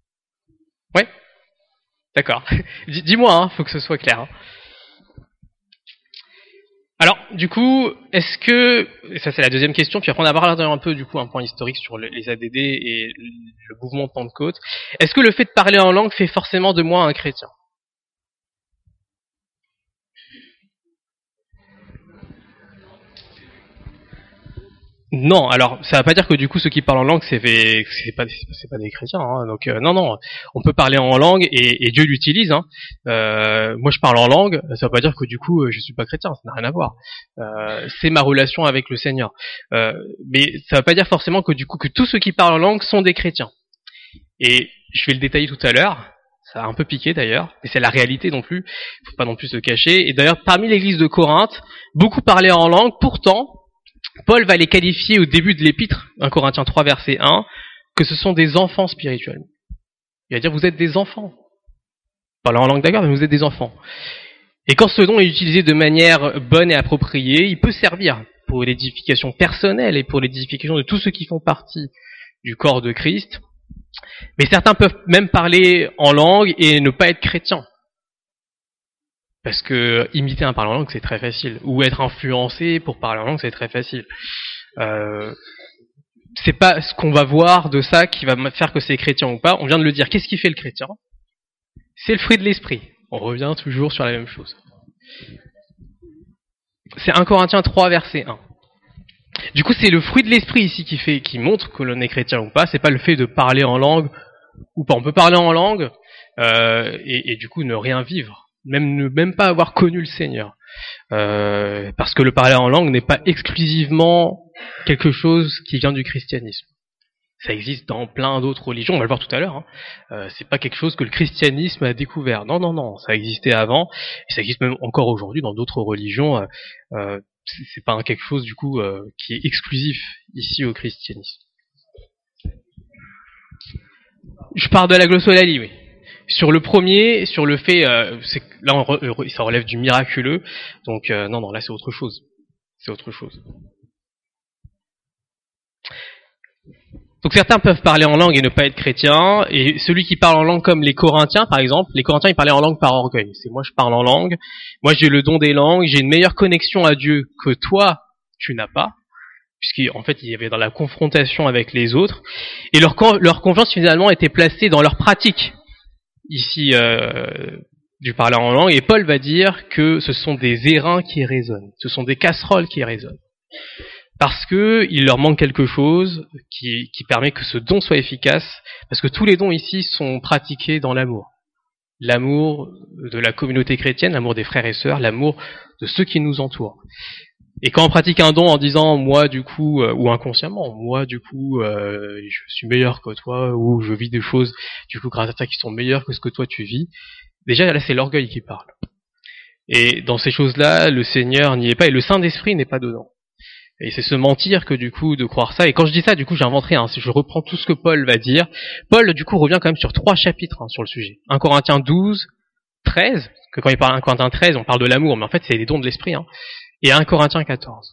Ouais. D'accord. Dis-moi, hein, faut que ce soit clair. Hein. Alors, du coup, est-ce que, ça c'est la deuxième question, puis après on abordera un peu du coup un point historique sur les A D D et le mouvement de Pentecôte. Est-ce que le fait de parler en langue fait forcément de moi un chrétien ? Non, alors ça ne veut pas dire que du coup ceux qui parlent en langue c'est, c'est pas c'est pas des chrétiens, hein. Donc euh, non non, on peut parler en langue et, et Dieu l'utilise, hein. Euh, moi je parle en langue, ça veut pas dire que du coup je suis pas chrétien, ça n'a rien à voir. Euh, c'est ma relation avec le Seigneur, euh, mais ça veut pas dire forcément que du coup que tous ceux qui parlent en langue sont des chrétiens. Et je vais le détailler tout à l'heure. Ça a un peu piqué d'ailleurs, mais c'est la réalité non plus. Faut pas non plus se cacher. Et d'ailleurs parmi l'église de Corinthe, beaucoup parlaient en langue, pourtant Paul va les qualifier au début de l'épître, un Corinthiens trois verset un, que ce sont des enfants spirituels. Il va dire vous êtes des enfants. Parlez en langue d'accord, mais vous êtes des enfants. Et quand ce don est utilisé de manière bonne et appropriée, il peut servir pour l'édification personnelle et pour l'édification de tous ceux qui font partie du corps de Christ. Mais certains peuvent même parler en langue et ne pas être chrétiens. Parce que imiter un parler en langue, c'est très facile. Ou être influencé pour parler en langue, c'est très facile. Euh, c'est pas ce qu'on va voir de ça qui va faire que c'est chrétien ou pas. On vient de le dire. Qu'est-ce qui fait le chrétien ? C'est le fruit de l'esprit. On revient toujours sur la même chose. C'est un Corinthiens trois, verset un. Du coup, c'est le fruit de l'esprit ici qui fait, qui montre que l'on est chrétien ou pas. C'est pas le fait de parler en langue ou pas. On peut parler en langue euh, et, et du coup ne rien vivre, même ne même pas avoir connu le Seigneur, euh, parce que le parler en langue n'est pas exclusivement quelque chose qui vient du christianisme. Ça existe dans plein d'autres religions, on va le voir tout à l'heure. Hein. Euh, c'est pas quelque chose que le christianisme a découvert. Non, non, non, ça existait avant, et ça existe même encore aujourd'hui dans d'autres religions. Euh, euh, c'est, c'est pas quelque chose du coup euh, qui est exclusif ici au christianisme. Je pars de la glossolalie, oui. Sur le premier, sur le fait, euh, c'est, là on re, ça relève du miraculeux, donc euh, non, non, là c'est autre chose. C'est autre chose. Donc certains peuvent parler en langue et ne pas être chrétiens, et celui qui parle en langue comme les Corinthiens par exemple, les Corinthiens ils parlaient en langue par orgueil. C'est moi je parle en langue, moi j'ai le don des langues, j'ai une meilleure connexion à Dieu que toi tu n'as pas, puisqu'en fait il y avait dans la confrontation avec les autres, et leur, leur confiance finalement était placée dans leur pratique ici euh, du parler en langue, et Paul va dire que ce sont des airains qui résonnent, ce sont des casseroles qui résonnent. Parce que il leur manque quelque chose qui, qui permet que ce don soit efficace, parce que tous les dons ici sont pratiqués dans l'amour. L'amour de la communauté chrétienne, l'amour des frères et sœurs, l'amour de ceux qui nous entourent. Et quand on pratique un don en disant moi du coup, euh, ou inconsciemment, moi du coup euh, je suis meilleur que toi, ou je vis des choses du coup grâce à toi qui sont meilleures que ce que toi tu vis, déjà là c'est l'orgueil qui parle. Et dans ces choses-là, le Seigneur n'y est pas, et le Saint-Esprit n'est pas dedans. Et c'est se mentir que du coup de croire ça. Et quand je dis ça, du coup j'invente rien. Hein. Je reprends tout ce que Paul va dire. Paul du coup revient quand même sur trois chapitres hein, sur le sujet. un Corinthiens douze, treize, que quand il parle un Corinthiens treize, on parle de l'amour, mais en fait c'est les dons de l'esprit. Hein. Et un Corinthiens quatorze.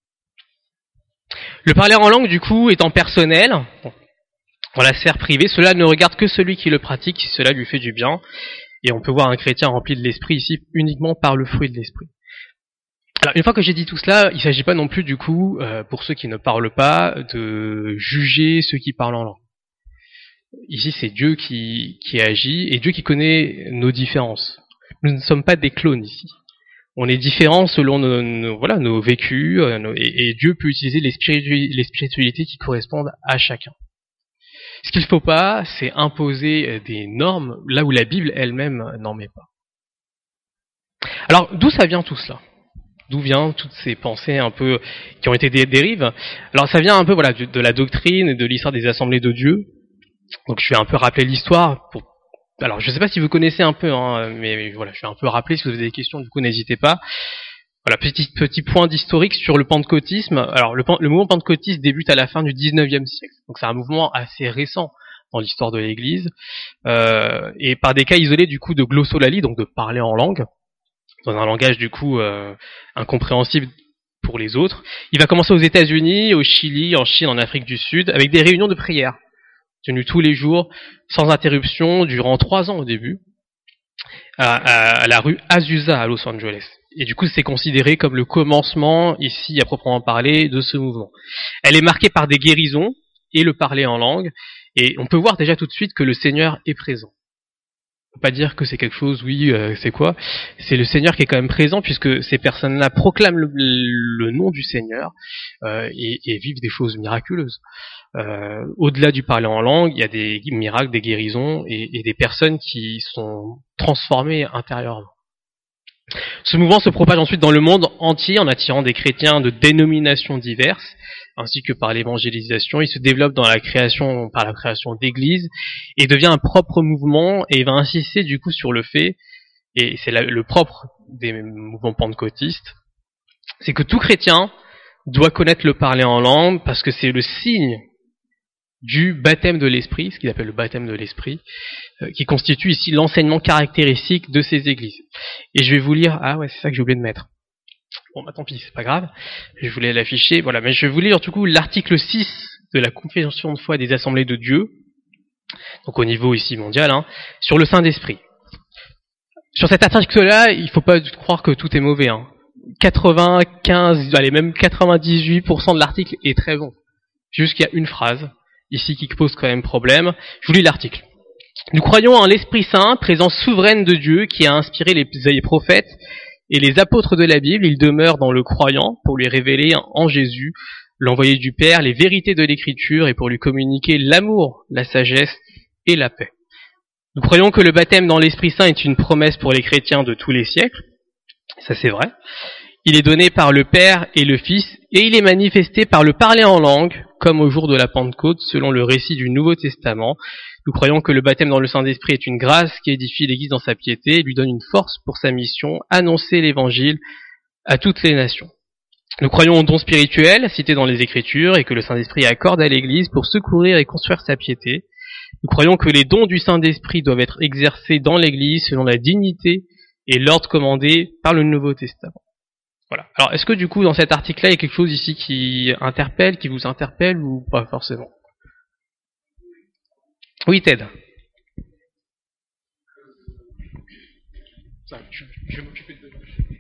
Le parler en langue du coup étant personnel, bon, dans la sphère privée, cela ne regarde que celui qui le pratique si cela lui fait du bien. Et on peut voir un chrétien rempli de l'esprit ici uniquement par le fruit de l'esprit. Alors, une fois que j'ai dit tout cela, il ne s'agit pas non plus, du coup, euh, pour ceux qui ne parlent pas, de juger ceux qui parlent en langue. Ici, c'est Dieu qui, qui agit, et Dieu qui connaît nos différences. Nous ne sommes pas des clones, ici. On est différents selon nos, nos, voilà, nos vécus, euh, nos, et, et Dieu peut utiliser les, spiritu- les spiritualités qui correspondent à chacun. Ce qu'il ne faut pas, c'est imposer des normes, là où la Bible elle-même n'en met pas. Alors, d'où ça vient tout cela ? D'où viennent toutes ces pensées un peu qui ont été des dérives? Alors ça vient un peu voilà de, de la doctrine et de l'histoire des assemblées de Dieu. Donc je vais un peu rappeler l'histoire. Pour... Alors je ne sais pas si vous connaissez un peu, hein, mais voilà, je vais un peu rappeler. Si vous avez des questions, du coup n'hésitez pas. Voilà, petit petit point d'historique sur le pentecôtisme. Alors le, le mouvement pentecôtiste débute à la fin du dix-neuvième siècle. Donc c'est un mouvement assez récent dans l'histoire de l'Église, euh, et par des cas isolés du coup de glossolalie, donc de parler en langue, dans un langage du coup euh, incompréhensible pour les autres. Il va commencer aux États-Unis, au Chili, en Chine, en Afrique du Sud, avec des réunions de prière, tenues tous les jours, sans interruption, durant trois ans au début, à, à, à la rue Azusa à Los Angeles. Et du coup, c'est considéré comme le commencement, ici à proprement parler, de ce mouvement. Elle est marquée par des guérisons et le parler en langue, et on peut voir déjà tout de suite que le Seigneur est présent. On peut pas dire que c'est quelque chose, oui, euh, c'est quoi ? C'est le Seigneur qui est quand même présent, puisque ces personnes-là proclament le, le nom du Seigneur euh, et, et vivent des choses miraculeuses. Euh, au-delà du parler en langue, il y a des miracles, des guérisons et, et des personnes qui sont transformées intérieurement. Ce mouvement se propage ensuite dans le monde entier en attirant des chrétiens de dénominations diverses, ainsi que par l'évangélisation. Il se développe dans la création, par la création d'églises, et devient un propre mouvement, et il va insister du coup sur le fait, et c'est la, le propre des mouvements pentecôtistes, c'est que tout chrétien doit connaître le parler en langue, parce que c'est le signe du baptême de l'esprit, ce qu'il appelle le baptême de l'esprit, euh, qui constitue ici l'enseignement caractéristique de ces églises. Et je vais vous lire, ah ouais, c'est ça que j'ai oublié de mettre. Bon, bah tant pis, c'est pas grave, je voulais l'afficher, voilà, mais je vais vous lire du coup l'article six de la Confession de foi des Assemblées de Dieu, donc au niveau ici mondial, hein, sur le Saint-Esprit. Sur cet article-là, il ne faut pas croire que tout est mauvais, hein. quatre-vingt-quinze, allez, même quatre-vingt-dix-huit pour cent de l'article est très bon. Juste qu'il y a une phrase, ici, qui pose quand même problème. Je vous lis l'article. Nous croyons en l'Esprit Saint, présence souveraine de Dieu, qui a inspiré les prophètes et les apôtres de la Bible. Il demeure dans le croyant pour lui révéler en Jésus l'envoyé du Père, les vérités de l'Écriture et pour lui communiquer l'amour, la sagesse et la paix. Nous croyons que le baptême dans l'Esprit Saint est une promesse pour les chrétiens de tous les siècles. Ça c'est vrai. Il est donné par le Père et le Fils, et il est manifesté par le parler en langue, comme au jour de la Pentecôte, selon le récit du Nouveau Testament. Nous croyons que le baptême dans le Saint-Esprit est une grâce qui édifie l'Église dans sa piété et lui donne une force pour sa mission, annoncer l'Évangile à toutes les nations. Nous croyons aux dons spirituels cités dans les Écritures et que le Saint-Esprit accorde à l'Église pour secourir et construire sa piété. Nous croyons que les dons du Saint-Esprit doivent être exercés dans l'Église selon la dignité et l'ordre commandé par le Nouveau Testament. Voilà. Alors, est-ce que du coup, dans cet article-là, il y a quelque chose ici qui interpelle, qui vous interpelle ou pas forcément? Oui, Ted. Je, je vais m'occuper de...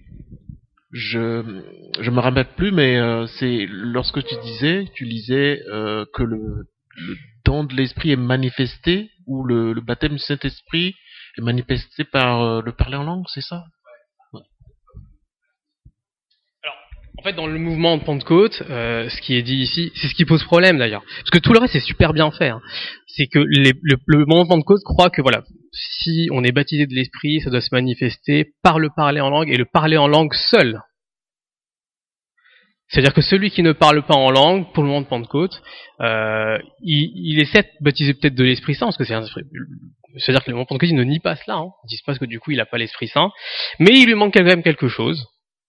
Je je me rappelle plus, mais euh, c'est lorsque tu disais, tu lisais euh, que le, le don de l'esprit est manifesté, ou le, le baptême du Saint-Esprit est manifesté par euh, le parler en langue, c'est ça? En fait, dans le mouvement de Pentecôte, euh, ce qui est dit ici, c'est ce qui pose problème d'ailleurs. Parce que tout le reste est super bien fait. Hein. C'est que les, le, le mouvement de Pentecôte croit que voilà, si on est baptisé de l'Esprit, ça doit se manifester par le parler en langue, et le parler en langue seul. C'est-à-dire que celui qui ne parle pas en langue, pour le moment de Pentecôte, euh, il, il est certes baptisé peut-être de l'Esprit Saint, parce que c'est un esprit... C'est-à-dire que le mouvement de Pentecôte, il ne nie pas cela. Hein. Ils disent pas que du coup, il n'a pas l'Esprit Saint. Mais il lui manque quand même quelque chose.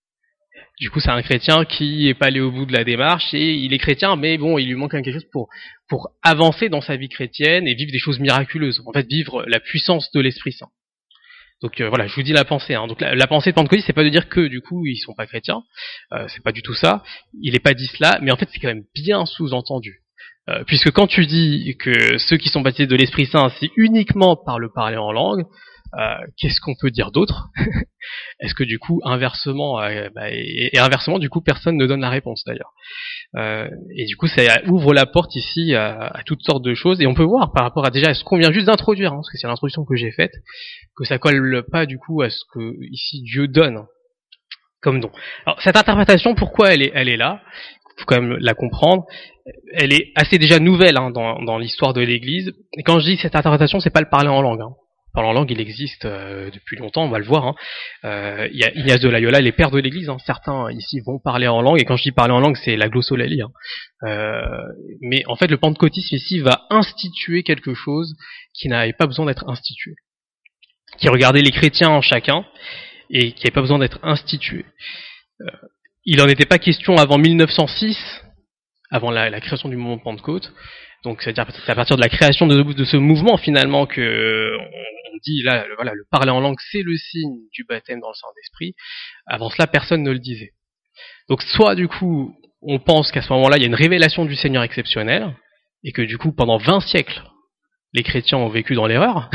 Du coup, c'est un chrétien qui est pas allé au bout de la démarche et il est chrétien, mais bon, il lui manque quelque chose pour pour avancer dans sa vie chrétienne et vivre des choses miraculeuses. En fait, vivre la puissance de l'Esprit Saint. Donc euh, voilà, je vous dis la pensée. Hein. Donc la, la pensée de Pentecôte, c'est pas de dire que du coup ils sont pas chrétiens. Euh, c'est pas du tout ça. Il est pas dit cela, mais en fait c'est quand même bien sous-entendu. Euh, puisque quand tu dis que ceux qui sont baptisés de l'Esprit Saint, c'est uniquement par le parler en langue. Euh, qu'est-ce qu'on peut dire d'autre? Est-ce que du coup inversement euh, bah, et, et inversement du coup personne ne donne la réponse d'ailleurs euh, et du coup ça ouvre la porte ici à, à toutes sortes de choses et on peut voir par rapport à déjà à ce qu'on vient juste d'introduire hein, parce que c'est l'introduction que j'ai faite que ça colle pas du coup à ce que ici Dieu donne comme don. Alors cette interprétation pourquoi elle est elle est là? Faut quand même la comprendre. Elle est assez déjà nouvelle hein, dans, dans l'histoire de l'Église et quand je dis cette interprétation c'est pas le parler en langue hein. Parler en langue, il existe euh, depuis longtemps, on va le voir. Hein. Euh, il y a Ignace de Loyola, les pères de l'Église. Hein. Certains ici vont parler en langue, et quand je dis parler en langue, c'est la glossolalie. Hein. Euh, mais en fait, le pentecôtisme ici va instituer quelque chose qui n'avait pas besoin d'être institué, qui regardait les chrétiens en chacun et qui n'avait pas besoin d'être institué. Euh, il n'en était pas question avant mille neuf cent six, avant la, la création du mouvement de Pentecôte. Donc, c'est-à-dire c'est à partir de la création de, de ce mouvement finalement que on dit là, le, voilà, le parler en langue, c'est le signe du baptême dans le Saint-Esprit. Avant cela, personne ne le disait. Donc, soit du coup, on pense qu'à ce moment-là, il y a une révélation du Seigneur exceptionnelle, et que du coup, pendant vingt siècles, les chrétiens ont vécu dans l'erreur,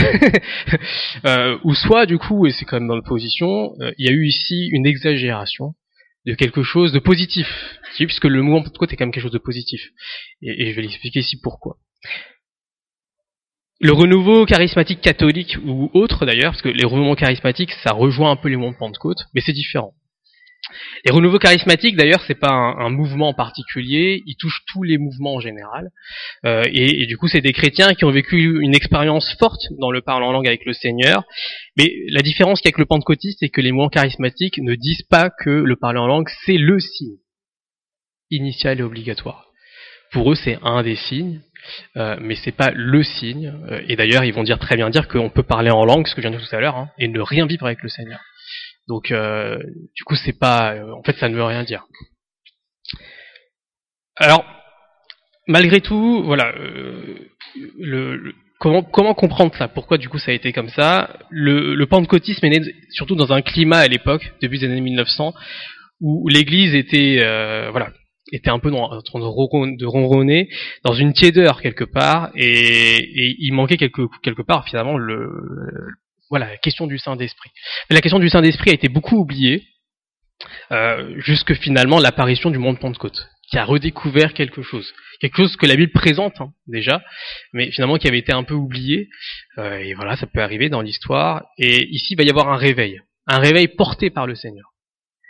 euh, ou soit du coup, et c'est quand même dans l'opposition, euh, il y a eu ici une exagération de quelque chose de positif, puisque le mouvement de Pentecôte est quand même quelque chose de positif. Et, et je vais l'expliquer ici pourquoi. Le renouveau charismatique catholique, ou autre d'ailleurs, parce que les renouvellements charismatiques, ça rejoint un peu les mouvements de Pentecôte, mais c'est différent. Les renouveaux charismatiques, d'ailleurs, c'est pas un, un mouvement en particulier, il touche tous les mouvements en général, euh, et, et du coup, c'est des chrétiens qui ont vécu une expérience forte dans le parler en langue avec le Seigneur, mais la différence qu'il y a avec le pentecôtiste, c'est que les mouvements charismatiques ne disent pas que le parler en langue, c'est le signe initial et obligatoire. Pour eux, c'est un des signes, euh, mais c'est pas le signe, euh, et d'ailleurs, ils vont dire très bien dire qu'on peut parler en langue, ce que je viens de dire tout à l'heure, hein, et ne rien vivre avec le Seigneur. Donc, euh, du coup, c'est pas, euh, en fait, ça ne veut rien dire. Alors, malgré tout, voilà, euh, le, le, comment, comment comprendre ça? Pourquoi, du coup, ça a été comme ça? Le, le pentecôtisme est né surtout dans un climat à l'époque, début des années mille neuf cents, où l'Église était, euh, voilà, était un peu dans, en train de, de ronronner, dans une tiédeur quelque part, et, et il manquait quelque, quelque part, finalement, le, le voilà, la question du Saint-Esprit. La question du Saint-Esprit a été beaucoup oubliée, euh, jusque finalement l'apparition du monde Pentecôte, qui a redécouvert quelque chose. Quelque chose que la Bible présente, hein, déjà, mais finalement qui avait été un peu oublié. Euh, et voilà, ça peut arriver dans l'histoire. Et ici, il va y avoir un réveil. Un réveil porté par le Seigneur.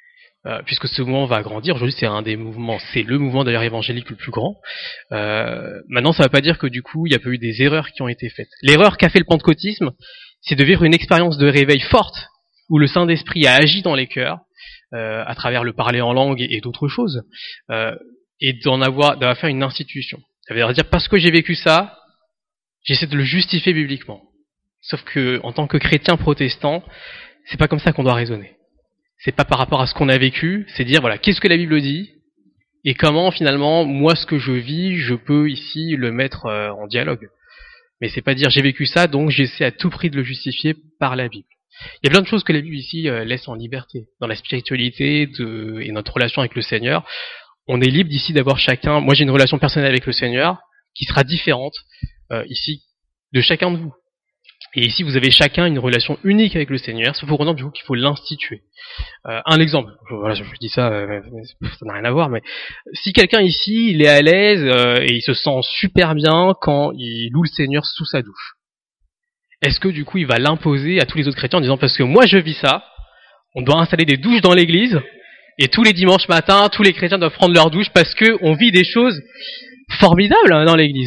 euh, puisque ce mouvement va grandir. Aujourd'hui, c'est un des mouvements, c'est le mouvement d'ailleurs évangélique le plus grand. Euh, maintenant, ça ne veut pas dire que du coup, il n'y a pas eu des erreurs qui ont été faites. L'erreur qu'a fait le pentecôtisme, c'est de vivre une expérience de réveil forte, où le Saint-Esprit a agi dans les cœurs, euh, à travers le parler en langue et, et d'autres choses, euh, et d'en avoir, d'avoir fait une institution. Ça veut dire, parce que j'ai vécu ça, j'essaie de le justifier bibliquement. Sauf que, en tant que chrétien protestant, c'est pas comme ça qu'on doit raisonner. C'est pas par rapport à ce qu'on a vécu, c'est dire, voilà, qu'est-ce que la Bible dit, et comment, finalement, moi, ce que je vis, je peux ici le mettre euh, en dialogue. Mais c'est pas dire, j'ai vécu ça, donc j'essaie à tout prix de le justifier par la Bible. Il y a plein de choses que la Bible ici euh, laisse en liberté. Dans la spiritualité de, et notre relation avec le Seigneur, on est libre d'ici d'avoir chacun, moi j'ai une relation personnelle avec le Seigneur, qui sera différente, euh, ici, de chacun de vous. Et ici, vous avez chacun une relation unique avec le Seigneur, sauf pour autant, du coup, qu'il faut l'instituer. Euh, un exemple, voilà, je dis ça, euh, ça n'a rien à voir, mais si quelqu'un ici, il est à l'aise euh, et il se sent super bien quand il loue le Seigneur sous sa douche, est-ce que du coup, il va l'imposer à tous les autres chrétiens en disant, parce que moi je vis ça, on doit installer des douches dans l'église, et tous les dimanches matins, tous les chrétiens doivent prendre leur douche parce que on vit des choses formidables hein, dans l'église.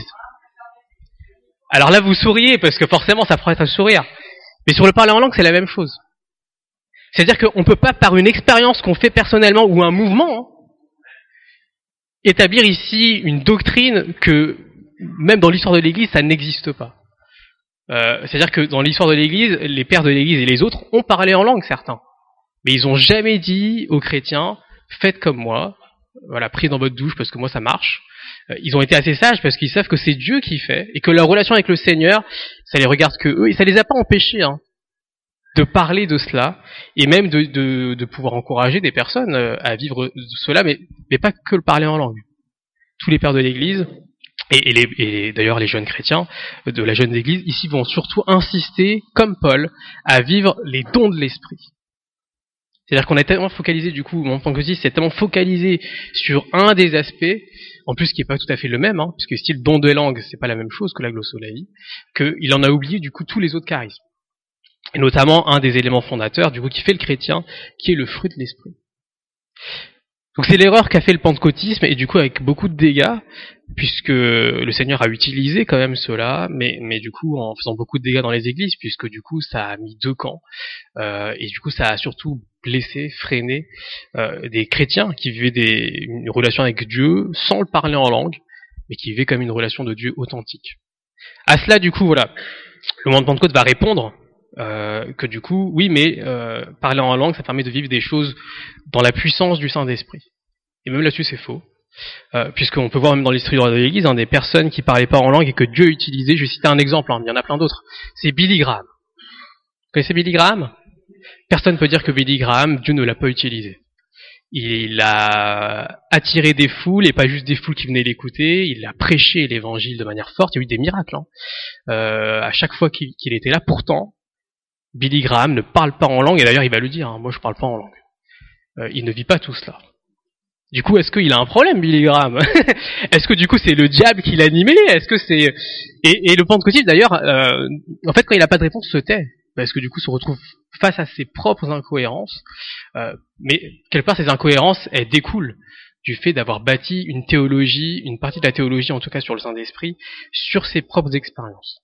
Alors là, vous souriez, parce que forcément, ça pourrait être un sourire. Mais sur le parler en langue, c'est la même chose. C'est-à-dire qu'on ne peut pas, par une expérience qu'on fait personnellement, ou un mouvement, hein, établir ici une doctrine que, même dans l'histoire de l'Église, ça n'existe pas. Euh, c'est-à-dire que dans l'histoire de l'Église, les pères de l'Église et les autres ont parlé en langue, certains. Mais ils n'ont jamais dit aux chrétiens, faites comme moi, voilà, priez dans votre douche parce que moi ça marche. Ils ont été assez sages parce qu'ils savent que c'est Dieu qui fait et que leur relation avec le Seigneur, ça les regarde que eux et ça les a pas empêchés hein, de parler de cela et même de, de, de pouvoir encourager des personnes à vivre cela, mais, mais pas que le parler en langue. Tous les pères de l'Église et, et, les, et d'ailleurs les jeunes chrétiens de la jeune Église ici vont surtout insister, comme Paul, à vivre les dons de l'Esprit. C'est-à-dire qu'on est tellement focalisé, du coup, mon pentecôtiste c'est tellement focalisé sur un des aspects, en plus qui n'est pas tout à fait le même, hein, puisque style don de langue, c'est pas la même chose que la glossolalie, qu'il en a oublié du coup tous les autres charismes. Et notamment un des éléments fondateurs, du coup, qui fait le chrétien, qui est le fruit de l'esprit. Donc c'est l'erreur qu'a fait le pentecôtisme, et du coup avec beaucoup de dégâts, puisque le Seigneur a utilisé quand même cela, mais, mais du coup en faisant beaucoup de dégâts dans les églises, puisque du coup ça a mis deux camps, euh, et du coup ça a surtout blessé, freiné euh, des chrétiens qui vivaient des, une relation avec Dieu sans le parler en langue, mais qui vivaient comme une relation de Dieu authentique. À cela du coup voilà, le mouvement de Pentecôte va répondre, Euh, que du coup, oui, mais euh, parler en langue, ça permet de vivre des choses dans la puissance du Saint-Esprit. Et même là-dessus, c'est faux. Euh, puisqu'on peut voir même dans l'histoire de l'Église, hein, des personnes qui parlaient pas en langue et que Dieu utilisait, je vais citer un exemple, hein, il y en a plein d'autres, c'est Billy Graham. Vous connaissez Billy Graham ? Personne ne peut dire que Billy Graham, Dieu ne l'a pas utilisé. Il a attiré des foules, et pas juste des foules qui venaient l'écouter, il a prêché l'évangile de manière forte, il y a eu des miracles. Hein. Euh, à chaque fois qu'il, qu'il était là, pourtant, Billy Graham ne parle pas en langue, et d'ailleurs il va le dire, hein, moi je parle pas en langue. Euh, il ne vit pas tout cela. Du coup, est-ce qu'il a un problème, Billy Graham ? Est-ce que du coup c'est le diable qui l'a animé ? Est-ce que c'est et, et le pentecôtiste d'ailleurs, euh, en fait quand il n'a pas de réponse se tait, parce que du coup se retrouve face à ses propres incohérences. Euh, mais quelque part ces incohérences elles découlent du fait d'avoir bâti une théologie, une partie de la théologie en tout cas sur le Saint-Esprit, sur ses propres expériences.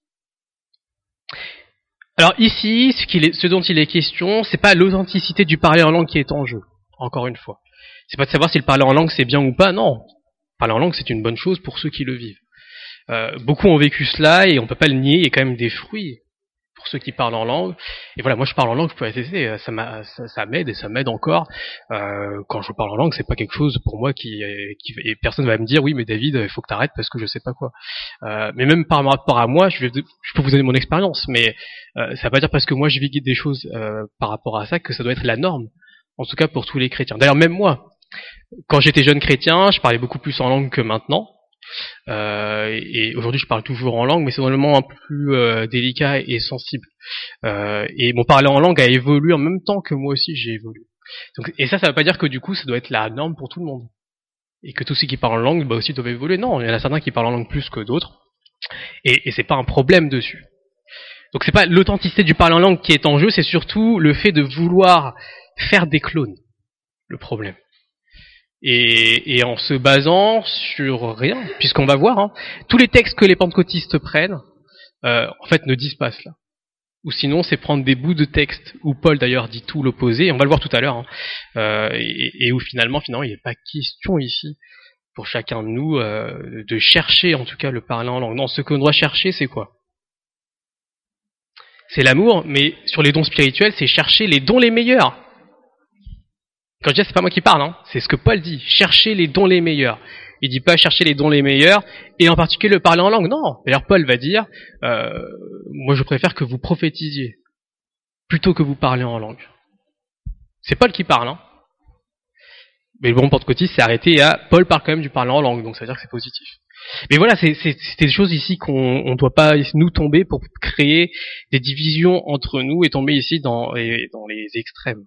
Alors ici, ce, qu'il est, ce dont il est question, c'est pas l'authenticité du parler en langue qui est en jeu, encore une fois. C'est pas de savoir si le parler en langue c'est bien ou pas, non. Parler en langue c'est une bonne chose pour ceux qui le vivent. Euh, beaucoup ont vécu cela et on peut pas le nier, il y a quand même des fruits pour ceux qui parlent en langue. Et voilà, moi je parle en langue, je peux attester, ça, m'a, ça, ça m'aide et ça m'aide encore. Euh, quand je parle en langue, c'est pas quelque chose pour moi qui, qui et personne va me dire oui mais David, il faut que t'arrêtes parce que je sais pas quoi. Euh, mais même par rapport à moi, je, vais, je peux vous donner mon expérience, mais euh, ça veut pas dire parce que moi je vis des choses euh, par rapport à ça que ça doit être la norme. En tout cas pour tous les chrétiens. D'ailleurs même moi, quand j'étais jeune chrétien, je parlais beaucoup plus en langue que maintenant. Euh, et aujourd'hui je parle toujours en langue, mais c'est vraiment un peu plus euh, délicat et sensible. Euh, et mon parler en langue a évolué en même temps que moi aussi j'ai évolué. Donc, et ça, ça veut pas dire que du coup ça doit être la norme pour tout le monde. Et que tous ceux qui parlent en langue bah, aussi doivent évoluer. Non, il y en a certains qui parlent en langue plus que d'autres. Et, et c'est pas un problème dessus. Donc c'est pas l'authenticité du parler en langue qui est en jeu, c'est surtout le fait de vouloir faire des clones. le problème. Et, et en se basant sur rien, puisqu'on va voir, hein, tous les textes que les pentecôtistes prennent, euh, en fait, ne disent pas cela. Ou sinon, c'est prendre des bouts de texte où Paul d'ailleurs dit tout l'opposé, on va le voir tout à l'heure, hein, euh, et, et où finalement, finalement, il n'est pas question ici pour chacun de nous euh, de chercher, en tout cas, le parler en langue. Non, ce qu'on doit chercher, c'est quoi? C'est l'amour, mais sur les dons spirituels, c'est chercher les dons les meilleurs. Quand je dis c'est pas moi qui parle, hein, c'est ce que Paul dit, chercher les dons les meilleurs. Il dit pas chercher les dons les meilleurs, et en particulier le parler en langue. Non, d'ailleurs Paul va dire, euh, moi je préfère que vous prophétisiez, plutôt que vous parlez en langue. C'est Paul qui parle, hein. Mais le bon pentecôtiste s'est arrêté à Paul parle quand même du parler en langue, donc ça veut dire que c'est positif. Mais voilà, c'est, c'est, c'est des choses ici qu'on ne doit pas nous tomber pour créer des divisions entre nous et tomber ici dans les, dans les extrêmes.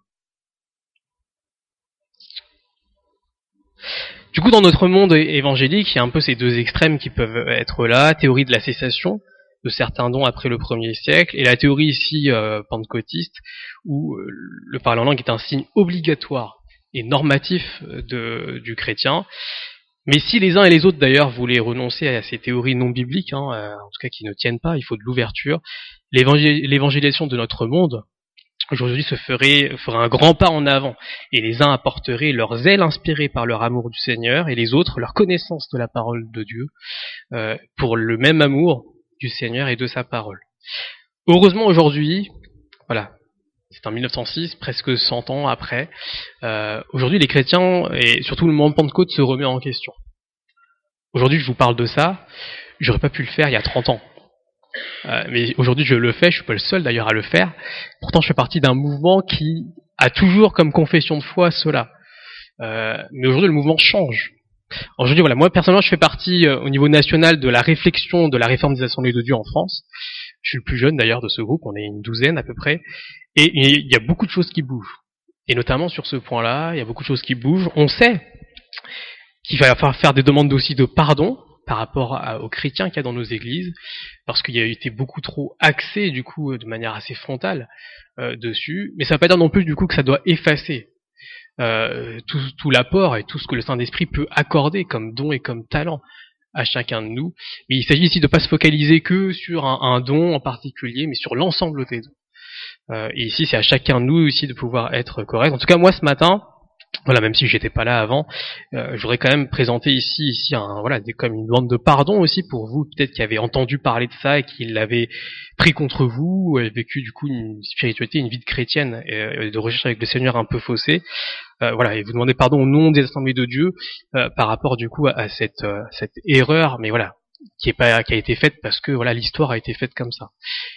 Du coup, dans notre monde évangélique, il y a un peu ces deux extrêmes qui peuvent être là, théorie de la cessation de certains dons après le premier siècle, et la théorie ici euh, pentecôtiste, où euh, le parler en langue est un signe obligatoire et normatif de, du chrétien. Mais si les uns et les autres d'ailleurs voulaient renoncer à ces théories non bibliques, hein, euh, en tout cas qui ne tiennent pas, il faut de l'ouverture, l'évangé- l'évangélisation de notre monde aujourd'hui se ferait, ferait un grand pas en avant, et les uns apporteraient leur zèle inspiré par leur amour du Seigneur, et les autres leur connaissance de la parole de Dieu, euh, pour le même amour du Seigneur et de sa parole. Heureusement aujourd'hui, voilà, c'est en mille neuf cent six, presque cent ans après, euh, aujourd'hui les chrétiens, et surtout le mouvement de Pentecôte, se remet en question. Aujourd'hui je vous parle de ça, j'aurais pas pu le faire il y a trente ans. Euh, mais aujourd'hui je le fais, je suis pas le seul d'ailleurs à le faire. Pourtant je fais partie d'un mouvement qui a toujours comme confession de foi cela. Euh, mais aujourd'hui le mouvement change. Aujourd'hui voilà, moi personnellement je fais partie euh, au niveau national de la réflexion de la réforme des assemblées de Dieu en France. Je suis le plus jeune d'ailleurs de ce groupe, on est une douzaine à peu près. Et il y a beaucoup de choses qui bougent. Et notamment sur ce point-là, il y a beaucoup de choses qui bougent. On sait qu'il va falloir faire des demandes aussi de pardon par rapport à, aux chrétiens qu'il y a dans nos églises, parce qu'il y a été beaucoup trop axé, du coup, de manière assez frontale euh, dessus. Mais ça ne veut pas dire non plus, du coup, que ça doit effacer euh, tout, tout l'apport et tout ce que le Saint-Esprit peut accorder comme don et comme talent à chacun de nous. Mais il s'agit ici de ne pas se focaliser que sur un, un don en particulier, mais sur l'ensemble des dons. Euh, et ici, c'est à chacun de nous aussi de pouvoir être correct. En tout cas, moi, ce matin, voilà, même si j'étais pas là avant, euh, j'aurais quand même présenté ici, ici, un, voilà, des, comme une demande de pardon aussi pour vous, peut-être qui avez entendu parler de ça et qui l'avez pris contre vous, ou avez vécu du coup une spiritualité, une vie de chrétienne et, et de recherche avec le Seigneur un peu faussée. Euh, voilà, et vous demandez pardon au nom des assemblées de Dieu euh, par rapport du coup à, à cette, euh, cette erreur, mais voilà, qui est pas, qui a été faite parce que voilà, l'histoire a été faite comme ça.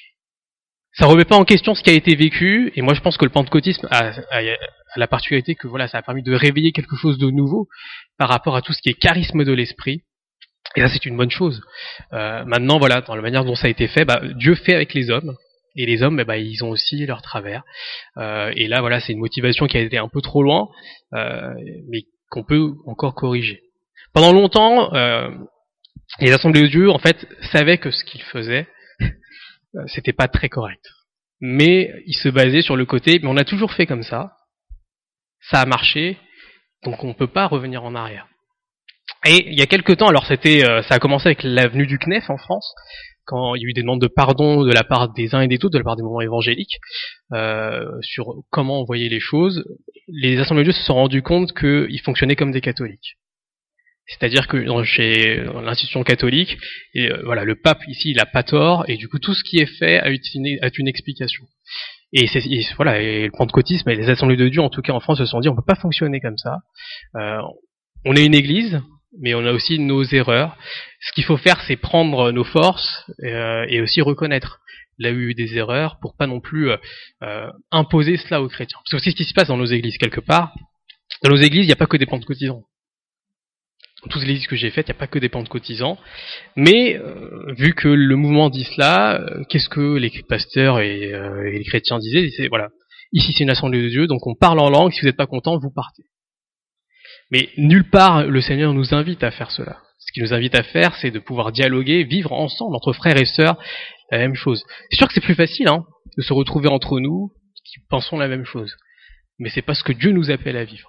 Ça remet pas en question ce qui a été vécu, et moi je pense que le pentecôtisme a, a, a la particularité que voilà, ça a permis de réveiller quelque chose de nouveau par rapport à tout ce qui est charisme de l'esprit, et ça c'est une bonne chose. Euh, maintenant voilà, dans la manière dont ça a été fait, bah, Dieu fait avec les hommes, et les hommes, bah, ils ont aussi leur travers. Euh, et là voilà, c'est une motivation qui a été un peu trop loin, euh, mais qu'on peut encore corriger. Pendant longtemps, euh, les assemblées de Dieu en fait savaient que ce qu'ils faisaient c'était pas très correct. Mais il se basait sur le côté, mais on a toujours fait comme ça, ça a marché, donc on peut pas revenir en arrière. Et il y a quelques temps, alors c'était, euh, ça a commencé avec l'avenue du C N E F en France, quand il y a eu des demandes de pardon de la part des uns et des autres, de la part des mouvements évangéliques, euh, sur comment on voyait les choses. Les assemblées de Dieu se sont rendus compte qu'ils fonctionnaient comme des catholiques. C'est-à-dire que chez l'institution catholique, et euh, voilà, le pape ici, il a pas tort, et du coup tout ce qui est fait a une, a une explication. Et, c'est, et voilà, et le pentecôtisme et les assemblées de Dieu, en tout cas en France, se sont dit on peut pas fonctionner comme ça. Euh, on est une église, mais on a aussi nos erreurs. Ce qu'il faut faire, c'est prendre nos forces euh, et aussi reconnaître là où il y a eu des erreurs pour pas non plus euh, imposer cela aux chrétiens. Parce que c'est ce qui se passe dans nos églises quelque part. Dans nos églises, il n'y a pas que des pentecôtisants. Dans toutes les églises que j'ai faites, il n'y a pas que des pentecôtisants. Mais, euh, vu que le mouvement dit cela, euh, qu'est-ce que les pasteurs et, euh, et les chrétiens disaient? C'est, voilà, ici c'est une assemblée de Dieu, donc on parle en langue, si vous n'êtes pas content, vous partez. Mais nulle part le Seigneur nous invite à faire cela. Ce qu'il nous invite à faire, c'est de pouvoir dialoguer, vivre ensemble, entre frères et sœurs, la même chose. C'est sûr que c'est plus facile hein, de se retrouver entre nous, qui pensons la même chose. Mais c'est pas ce que Dieu nous appelle à vivre.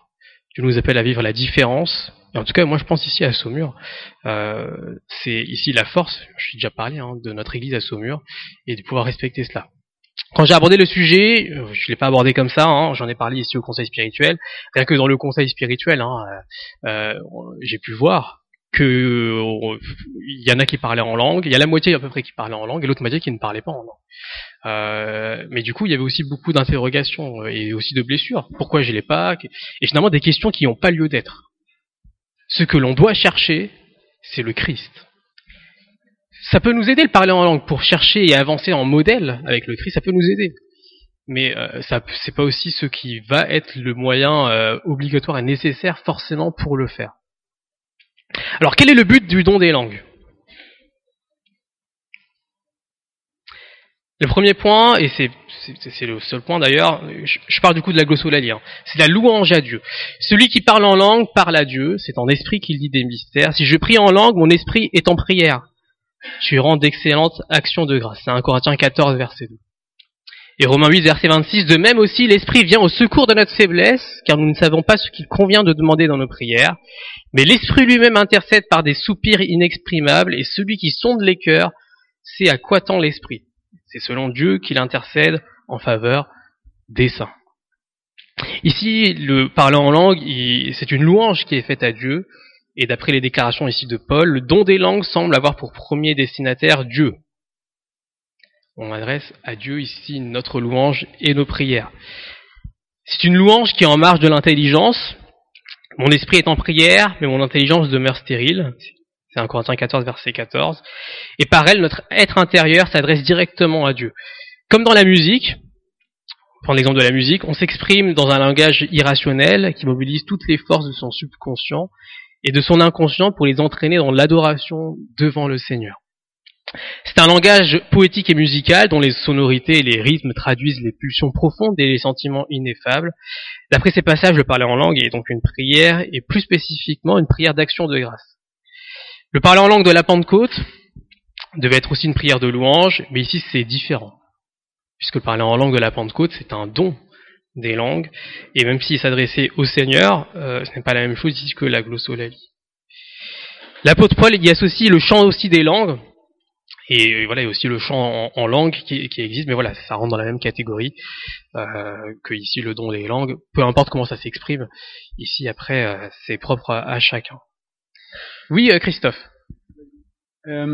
Dieu nous appelle à vivre la différence. Et en tout cas, moi je pense ici à Saumur, euh, c'est ici la force, je suis déjà parlé hein, de notre église à Saumur, et de pouvoir respecter cela. Quand j'ai abordé le sujet, je ne l'ai pas abordé comme ça, hein, j'en ai parlé ici au conseil spirituel, rien que dans le conseil spirituel, hein, euh, j'ai pu voir que euh, il y en a qui parlaient en langue, il y a la moitié à peu près qui parlaient en langue, et l'autre moitié qui ne parlait pas en langue. Euh, mais du coup, il y avait aussi beaucoup d'interrogations et aussi de blessures. Pourquoi je l'ai pas? Et finalement, des questions qui n'ont pas lieu d'être. Ce que l'on doit chercher, c'est le Christ. Ça peut nous aider de parler en langue pour chercher et avancer en modèle avec le Christ, ça peut nous aider. Mais euh, ça, c'est pas aussi ce qui va être le moyen euh, obligatoire et nécessaire forcément pour le faire. Alors, quel est le but du don des langues ? Le premier point, et c'est, c'est, c'est le seul point d'ailleurs, je, je parle du coup de la glossolalie, hein, c'est la louange à Dieu. Celui qui parle en langue parle à Dieu, c'est en esprit qu'il dit des mystères. Si je prie en langue, mon esprit est en prière. Tu rends d'excellentes actions de grâce. C'est un Corinthiens quatorze, verset deux. Et Romains huit, verset vingt-six, de même aussi, l'esprit vient au secours de notre faiblesse, car nous ne savons pas ce qu'il convient de demander dans nos prières, mais l'esprit lui-même intercède par des soupirs inexprimables, et celui qui sonde les cœurs sait à quoi tend l'esprit. C'est selon Dieu qu'il intercède en faveur des saints. Ici, le parler en langue, c'est une louange qui est faite à Dieu, et d'après les déclarations ici de Paul, le don des langues semble avoir pour premier destinataire Dieu. On adresse à Dieu ici notre louange et nos prières. C'est une louange qui est en marge de l'intelligence. Mon esprit est en prière, mais mon intelligence demeure stérile. C'est un Corinthiens quatorze, verset quatorze. Et par elle, notre être intérieur s'adresse directement à Dieu. Comme dans la musique, pour prendre l'exemple de la musique, on s'exprime dans un langage irrationnel qui mobilise toutes les forces de son subconscient et de son inconscient pour les entraîner dans l'adoration devant le Seigneur. C'est un langage poétique et musical dont les sonorités et les rythmes traduisent les pulsions profondes et les sentiments ineffables. D'après ces passages, le parler en langue est donc une prière, et plus spécifiquement une prière d'action de grâce. Le parler en langue de la Pentecôte devait être aussi une prière de louange, mais ici c'est différent. Puisque le parler en langue de la Pentecôte, c'est un don des langues, et même s'il s'adressait au Seigneur, euh, ce n'est pas la même chose ici que la glossolalie. L'apôtre Paul y associe le chant aussi des langues, et voilà, il y a aussi le chant en, en langue qui, qui existe, mais voilà, ça rentre dans la même catégorie euh, que ici le don des langues, peu importe comment ça s'exprime, ici après euh, c'est propre à, à chacun. Oui, euh, Christophe. Euh,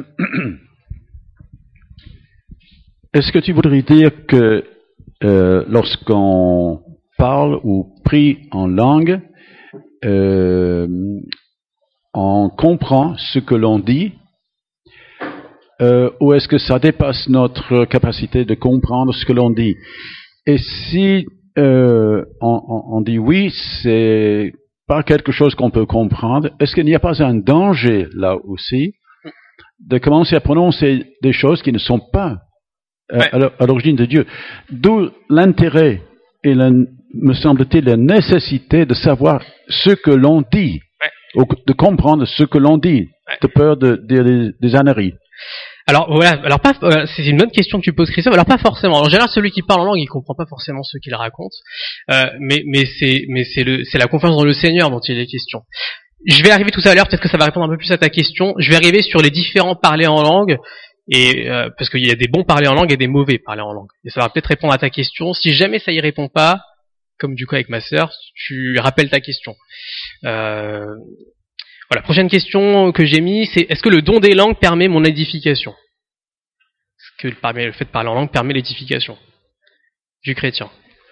est-ce que tu voudrais dire que euh, lorsqu'on parle ou prie en langue, euh, on comprend ce que l'on dit, euh, ou est-ce que ça dépasse notre capacité de comprendre ce que l'on dit? Et si euh, on, on, on dit oui, c'est pas quelque chose qu'on peut comprendre, est-ce qu'il n'y a pas un danger là aussi de commencer à prononcer des choses qui ne sont pas euh, ouais. à, à l'origine de Dieu? D'où l'intérêt et la, me semble-t-il la nécessité de savoir ce que l'on dit, ouais. ou de comprendre ce que l'on dit, ouais. de peur de dire des, des âneries. Alors voilà, alors pas, euh, c'est une bonne question que tu poses, Christophe. Alors pas forcément. En général, celui qui parle en langue, il comprend pas forcément ce qu'il raconte, euh, mais mais c'est mais c'est le c'est la confiance dans le Seigneur dont il est question. Je vais arriver tout à l'heure, peut-être que ça va répondre un peu plus à ta question. Je vais arriver sur les différents parlers en langue, et euh, parce qu'il y a des bons parlers en langue et des mauvais parlers en langue. Et ça va peut-être répondre à ta question. Si jamais ça y répond pas, comme du coup avec ma sœur, tu rappelles ta question. Euh, Voilà, prochaine question que j'ai mise, c'est est-ce que le don des langues permet mon édification? Est-ce que le fait de parler en langue permet l'édification du chrétien?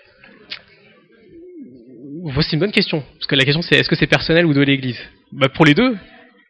Voici une bonne question, parce que la question c'est est-ce que c'est personnel ou de l'Église? Bah pour les deux.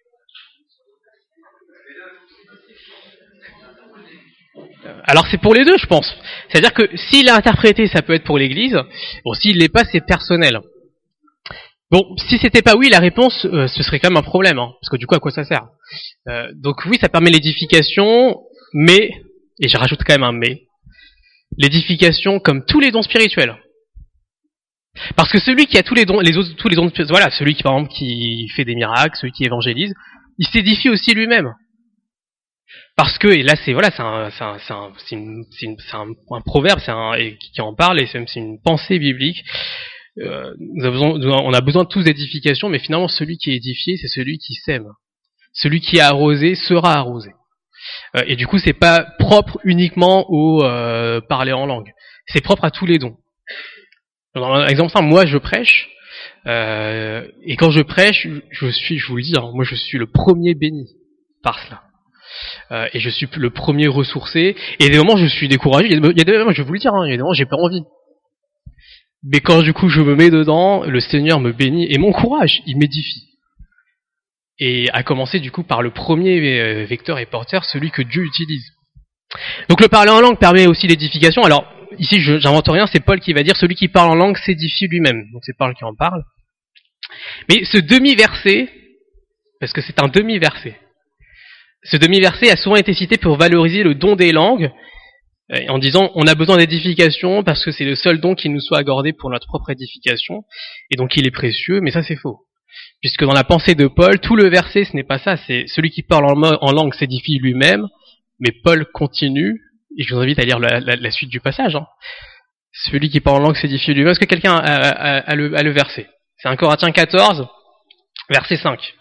Alors c'est pour les deux, je pense. C'est-à-dire que s'il est interprété, ça peut être pour l'Église. Bon, s'il l'est pas, c'est personnel. Bon, si c'était pas oui, la réponse, euh, ce serait quand même un problème, hein, parce que du coup, à quoi ça sert? euh, Donc oui, ça permet l'édification, mais, et je rajoute quand même un mais, l'édification comme tous les dons spirituels. Parce que celui qui a tous les dons, les autres, tous les dons, voilà, celui qui par exemple qui fait des miracles, celui qui évangélise, il s'édifie aussi lui-même. Parce que, et là c'est voilà, c'est un, c'est un, c'est un, c'est une, c'est une, c'est un, un proverbe, c'est un, et qui en parle, et c'est même c'est une pensée biblique. euh, nous avons besoin, on a besoin tous d'édification, mais finalement celui qui est édifié, c'est celui qui sème. Celui qui est arrosé sera arrosé. Euh, et du coup, c'est pas propre uniquement au euh, parler en langue. C'est propre à tous les dons. Par exemple, ça, moi je prêche, euh, et quand je prêche, je suis, je vous le dis, hein, moi je suis le premier béni par cela. Euh, et je suis le premier ressourcé. Et des moments, je suis découragé. Il y a des moments, je vais vous le dire, hein, il y a des moments, j'ai pas envie. Mais quand du coup je me mets dedans, le Seigneur me bénit et m'encourage, il m'édifie. Et à commencer du coup par le premier vecteur et porteur, celui que Dieu utilise. Donc le parler en langue permet aussi l'édification. Alors ici, je j'invente rien, c'est Paul qui va dire celui qui parle en langue s'édifie lui-même. Donc c'est Paul qui en parle. Mais ce demi-verset, parce que c'est un demi-verset, ce demi-verset a souvent été cité pour valoriser le don des langues, en disant on a besoin d'édification parce que c'est le seul don qui nous soit accordé pour notre propre édification, et donc il est précieux, mais ça c'est faux. Puisque dans la pensée de Paul, tout le verset ce n'est pas ça, c'est celui qui parle en, en langue s'édifie lui-même, mais Paul continue, et je vous invite à lire la, la, la suite du passage. Hein. Celui qui parle en langue s'édifie lui-même. Est-ce que quelqu'un a, a, a, le, a le verset? C'est un Corinthiens quatorze, verset cinq.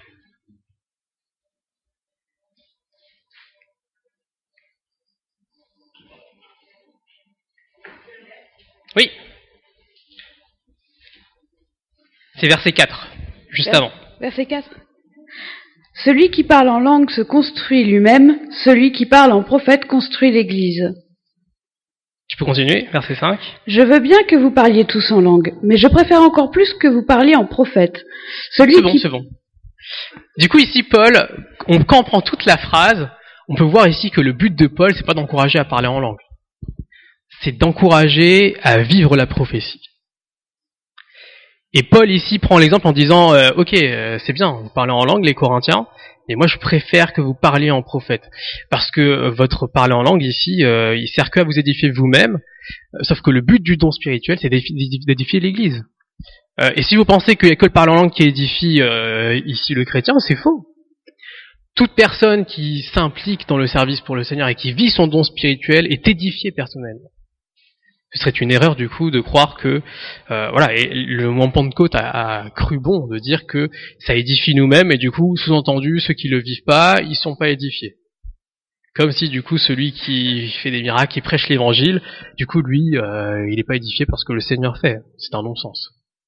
Oui. C'est verset quatre, juste Vers, avant. Verset quatre. Celui qui parle en langue se construit lui-même, celui qui parle en prophète construit l'Église. Tu peux continuer, verset cinq. Je veux bien que vous parliez tous en langue, mais je préfère encore plus que vous parliez en prophète. Celui c'est bon, qui... c'est bon. Du coup, ici, Paul, on, quand on prend toute la phrase, on peut voir ici que le but de Paul, c'est pas d'encourager à parler en langue. C'est d'encourager à vivre la prophétie. Et Paul ici prend l'exemple en disant euh, ok, euh, c'est bien, vous parlez en langue les Corinthiens, mais moi je préfère que vous parliez en prophète, parce que euh, votre parler en langue ici, euh, il sert que à vous édifier vous-même, euh, sauf que le but du don spirituel, c'est d'édifier l'Église. Euh, et si vous pensez qu'il n'y a que le parler en langue qui édifie euh, ici le chrétien, c'est faux. Toute personne qui s'implique dans le service pour le Seigneur et qui vit son don spirituel est édifiée personnellement. Ce serait une erreur du coup de croire que euh, voilà, et le mouvement Pentecôte a, a cru bon de dire que ça édifie nous-mêmes et du coup sous-entendu ceux qui le vivent pas, ils sont pas édifiés. Comme si du coup celui qui fait des miracles, qui prêche l'évangile, du coup lui euh, il n'est pas édifié parce que le Seigneur fait. C'est un non-sens.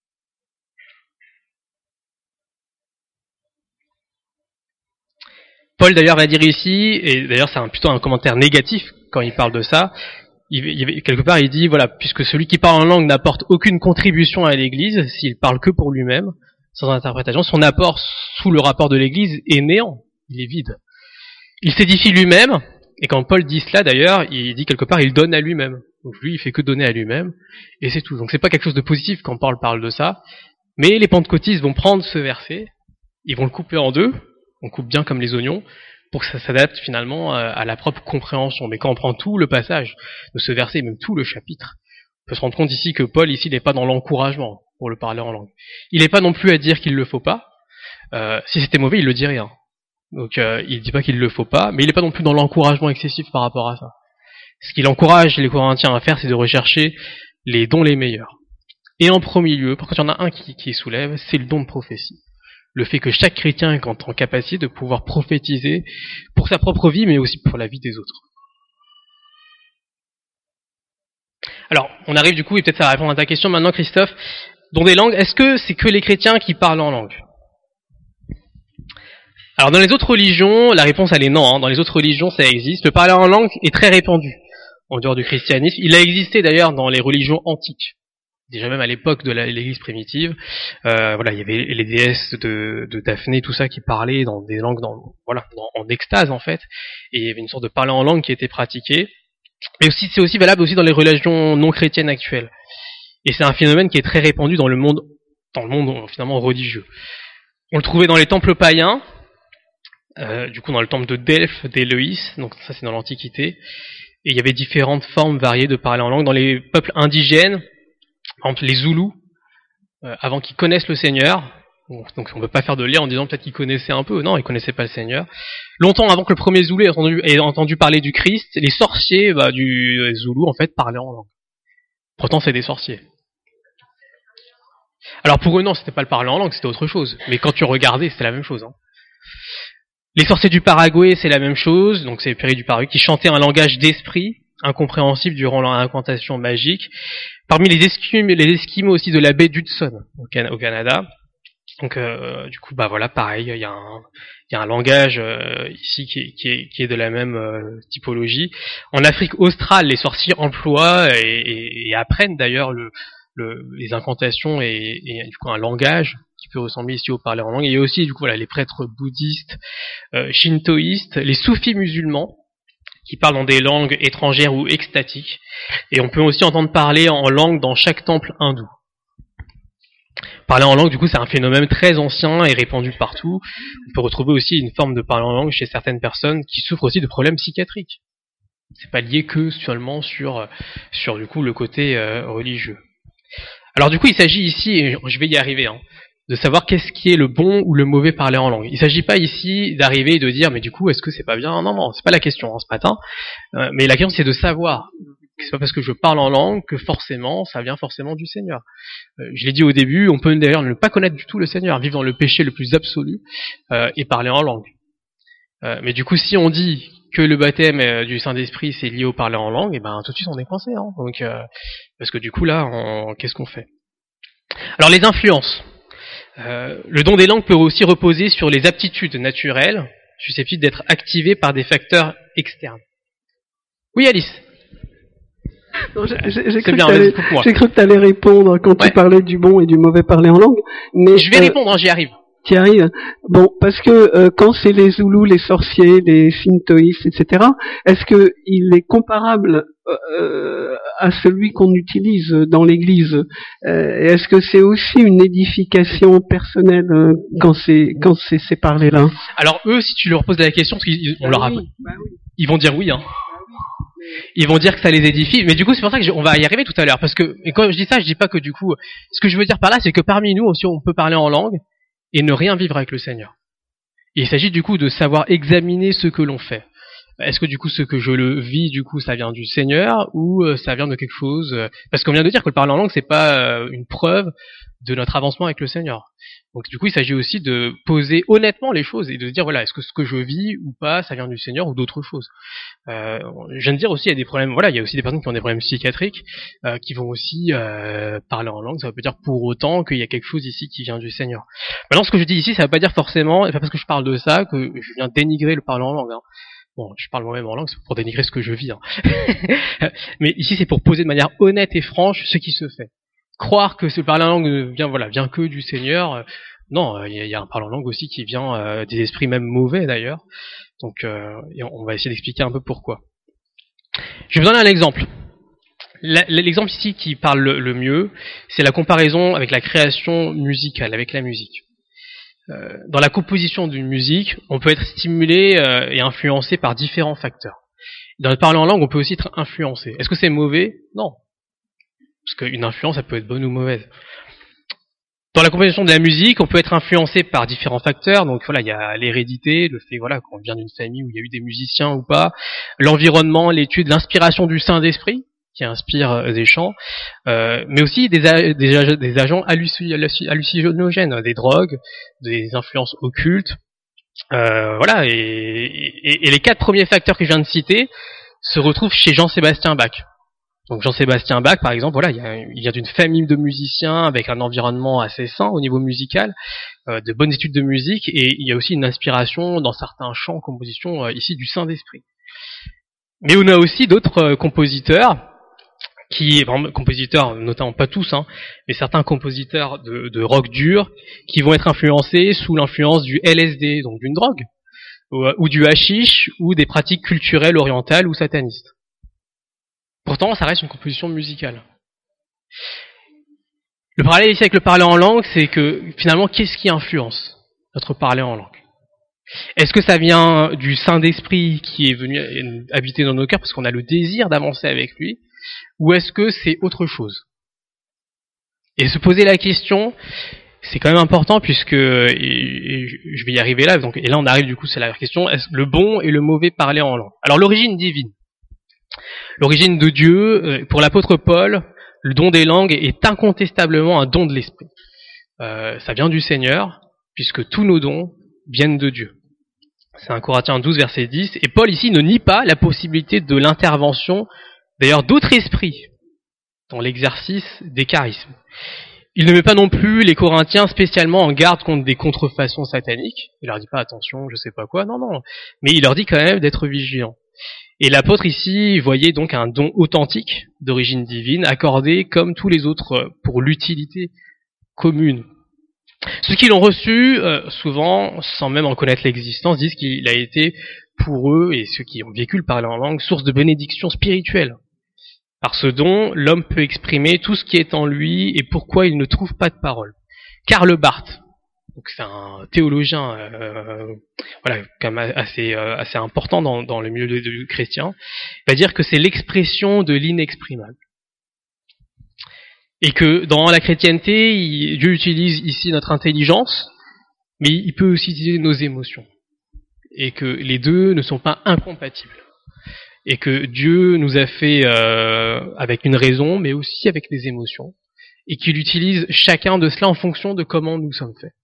Paul d'ailleurs va dire ici, et d'ailleurs c'est un, plutôt un commentaire négatif quand il parle de ça. Il, il, quelque part, il dit, voilà, puisque celui qui parle en langue n'apporte aucune contribution à l'Église, s'il parle que pour lui-même, sans interprétation, son apport sous le rapport de l'Église est néant, il est vide. Il s'édifie lui-même, et quand Paul dit cela, d'ailleurs, il dit quelque part, il donne à lui-même. Donc lui, il fait que donner à lui-même, et c'est tout. Donc c'est pas quelque chose de positif quand Paul parle de ça, mais les pentecôtistes vont prendre ce verset, ils vont le couper en deux, on coupe bien comme les oignons, pour que ça s'adapte finalement à la propre compréhension. Mais quand on prend tout le passage de ce verset, même tout le chapitre, on peut se rendre compte ici que Paul, ici, n'est pas dans l'encouragement pour le parler en langue. Il n'est pas non plus à dire qu'il ne le faut pas. Euh, si c'était mauvais, il le dirait. Hein. Donc euh, il ne dit pas qu'il ne le faut pas, mais il n'est pas non plus dans l'encouragement excessif par rapport à ça. Ce qu'il encourage les Corinthiens à faire, c'est de rechercher les dons les meilleurs. Et en premier lieu, par contre, il y en a un qui, qui soulève, c'est le don de prophétie. Le fait que chaque chrétien est en capacité de pouvoir prophétiser pour sa propre vie, mais aussi pour la vie des autres. Alors, on arrive du coup, et peut-être ça va répondre à ta question maintenant, Christophe, don des langues, est-ce que c'est que les chrétiens qui parlent en langue? Alors, dans les autres religions, la réponse elle est non, hein. Dans les autres religions, ça existe. Le parler en langue est très répandu en dehors du christianisme. Il a existé d'ailleurs dans les religions antiques. Déjà même à l'époque de la, l'Église primitive, euh, voilà, il y avait les déesses de, de Daphné, tout ça qui parlaient dans des langues, dans, voilà, dans, en extase en fait, et il y avait une sorte de parler en langue qui était pratiquée. Mais aussi, c'est aussi valable aussi dans les religions non chrétiennes actuelles. Et c'est un phénomène qui est très répandu dans le monde, dans le monde finalement religieux. On le trouvait dans les temples païens, euh, du coup dans le temple de Delphes, d'Éloïs, donc ça c'est dans l'Antiquité. Et il y avait différentes formes variées de parler en langue dans les peuples indigènes. Par exemple, les Zoulous, euh, avant qu'ils connaissent le Seigneur, donc on ne peut pas faire de lien en disant peut-être qu'ils connaissaient un peu, non, ils connaissaient pas le Seigneur. Longtemps avant que le premier Zoulou ait entendu, ait entendu parler du Christ, les sorciers bah, du Zoulou, en fait, parlaient en langue. Pourtant, c'est des sorciers. Alors pour eux, non, c'était pas le parler en langue, c'était autre chose. Mais quand tu regardais, c'était la même chose. Hein. Les sorciers du Paraguay, c'est la même chose. Donc c'est les périers du Paraguay qui chantaient un langage d'esprit incompréhensible durant leur incantation magique. Parmi les Esquimaux, les Esquimaux aussi de la baie d'Hudson au, Can- au Canada. Donc euh, du coup, bah voilà, pareil, il y a un, il y a un langage euh, ici qui est, qui, est, qui est de la même euh, typologie. En Afrique australe, les sorciers emploient et, et, et apprennent d'ailleurs le, le, les incantations et, et du coup un langage qui peut ressembler ici au parler en langue. Et il y a aussi du coup voilà, les prêtres bouddhistes, euh, shintoïstes, les soufis musulmans qui parlent dans des langues étrangères ou extatiques. Et on peut aussi entendre parler en langue dans chaque temple hindou. Parler en langue, du coup, c'est un phénomène très ancien et répandu partout. On peut retrouver aussi une forme de parler en langue chez certaines personnes qui souffrent aussi de problèmes psychiatriques. C'est pas lié que seulement sur, sur du coup, le côté euh, religieux. Alors du coup, il s'agit ici, et je vais y arriver, hein, de savoir qu'est-ce qui est le bon ou le mauvais parler en langue. Il s'agit pas ici d'arriver et de dire, mais du coup, est-ce que c'est pas bien? Non, non, c'est pas la question hein, ce matin. Euh, mais la question, c'est de savoir. C'est pas parce que je parle en langue que forcément, ça vient forcément du Seigneur. Euh, je l'ai dit au début, on peut d'ailleurs ne pas connaître du tout le Seigneur, vivre dans le péché le plus absolu euh, et parler en langue. Euh, mais du coup, si on dit que le baptême euh, du Saint-Esprit c'est lié au parler en langue, et ben tout de suite on est coincé. Hein. Donc, euh, parce que du coup là, on, qu'est-ce qu'on fait? Alors les influences. Euh, le don des langues peut aussi reposer sur les aptitudes naturelles susceptibles d'être activées par des facteurs externes. Oui, Alice. Non, j'ai, j'ai, j'ai, cru bien, j'ai cru que tu allais répondre quand ouais. tu parlais du bon et du mauvais parler en langue. Mais je vais euh, répondre, hein, j'y arrive. Tu y arrives. Bon, parce que euh, quand c'est les Zoulous, les sorciers, les shintoïstes, et cetera, est-ce que il est comparable euh, à celui qu'on utilise dans l'Église? euh, Est-ce que c'est aussi une édification personnelle euh, quand c'est quand c'est ces parlers-là? Alors eux, si tu leur poses la question, parce qu'on bah leur a, oui, bah oui. Ils vont dire oui, hein. Ils vont dire que ça les édifie, mais du coup c'est pour ça que je, on va y arriver tout à l'heure, parce que et quand je dis ça, je dis pas que du coup, ce que je veux dire par là, c'est que parmi nous aussi on peut parler en langue et ne rien vivre avec le Seigneur. Et il s'agit du coup de savoir examiner ce que l'on fait. Est-ce que du coup ce que je le vis, du coup ça vient du Seigneur ou euh, ça vient de quelque chose euh, parce qu'on vient de dire que le parler en langue c'est pas euh, une preuve de notre avancement avec le Seigneur. Donc du coup il s'agit aussi de poser honnêtement les choses et de dire voilà est-ce que ce que je vis ou pas ça vient du Seigneur ou d'autres choses. Euh, je viens de dire aussi il y a des problèmes voilà il y a aussi des personnes qui ont des problèmes psychiatriques euh, qui vont aussi euh, parler en langue. Ça veut pas dire pour autant qu'il y a quelque chose ici qui vient du Seigneur. Maintenant ce que je dis ici ça veut pas dire forcément et pas parce que je parle de ça que je viens dénigrer le parler en langue. Hein. Bon, je parle moi-même en langue, c'est pour dénigrer ce que je vis. Hein. Mais ici, c'est pour poser de manière honnête et franche ce qui se fait. Croire que ce parler en langue vient, voilà, vient que du Seigneur, euh, non, il y, y a un parler en langue aussi qui vient euh, des esprits même mauvais d'ailleurs. Donc, euh, et on va essayer d'expliquer un peu pourquoi. Je vais vous donner un exemple. L'exemple ici qui parle le, le mieux, c'est la comparaison avec la création musicale, avec la musique. Euh, dans la composition d'une musique, on peut être stimulé euh, et influencé par différents facteurs. Dans le parler en langue, on peut aussi être influencé. Est-ce que c'est mauvais? Non. Parce qu'une influence, elle peut être bonne ou mauvaise. Dans la composition de la musique, on peut être influencé par différents facteurs. Donc voilà, il y a l'hérédité, le fait voilà qu'on vient d'une famille où il y a eu des musiciens ou pas, l'environnement, l'étude, l'inspiration du Saint-Esprit qui inspire des chants, euh, mais aussi des, a- des, ag- des agents halluc- hallucinogènes, des drogues, des influences occultes. Euh, voilà, et, et, et les quatre premiers facteurs que je viens de citer se retrouvent chez Jean-Sébastien Bach. Donc Jean-Sébastien Bach, par exemple, voilà, il, y a, il vient d'une famille de musiciens avec un environnement assez sain au niveau musical, euh, de bonnes études de musique, et il y a aussi une inspiration dans certains chants, compositions euh, ici du Saint-Esprit. Mais on a aussi d'autres euh, compositeurs qui vraiment compositeurs, notamment pas tous, hein, mais certains compositeurs de, de rock dur, qui vont être influencés sous l'influence du L S D, donc d'une drogue, ou, ou du hashish, ou des pratiques culturelles orientales ou satanistes. Pourtant, ça reste une composition musicale. Le parallèle ici avec le parler en langue, c'est que finalement, qu'est-ce qui influence notre parler en langue? Est-ce que ça vient du Saint-Esprit qui est venu habiter dans nos cœurs parce qu'on a le désir d'avancer avec lui? Ou est-ce que c'est autre chose? Et se poser la question, c'est quand même important puisque, et, et je vais y arriver là, donc, et là on arrive du coup, c'est la question, est-ce le bon et le mauvais parler en langue? Alors l'origine divine, l'origine de Dieu, pour l'apôtre Paul, le don des langues est incontestablement un don de l'esprit. euh, ça vient du Seigneur, puisque tous nos dons viennent de Dieu. C'est un Corinthiens douze, verset dix, et Paul ici ne nie pas la possibilité de l'intervention, d'ailleurs d'autres esprits, dans l'exercice des charismes. Il ne met pas non plus les Corinthiens spécialement en garde contre des contrefaçons sataniques. Il leur dit pas attention, je sais pas quoi, non, non. Mais il leur dit quand même d'être vigilants. Et l'apôtre ici voyait donc un don authentique d'origine divine, accordé comme tous les autres pour l'utilité commune. Ceux qui l'ont reçu, euh, souvent, sans même en connaître l'existence, disent qu'il a été pour eux, et ceux qui ont vécu le parler en langue, source de bénédiction spirituelle. Par ce don, l'homme peut exprimer tout ce qui est en lui et pourquoi il ne trouve pas de parole. Karl Barth, donc c'est un théologien, euh, voilà, quand même assez euh, assez important dans, dans le milieu du chrétien, va dire que c'est l'expression de l'inexprimable. Et que dans la chrétienté, il, Dieu utilise ici notre intelligence, mais il peut aussi utiliser nos émotions. Et que les deux ne sont pas incompatibles. Et que Dieu nous a fait euh, avec une raison, mais aussi avec des émotions. Et qu'il utilise chacun de cela en fonction de comment nous sommes faits.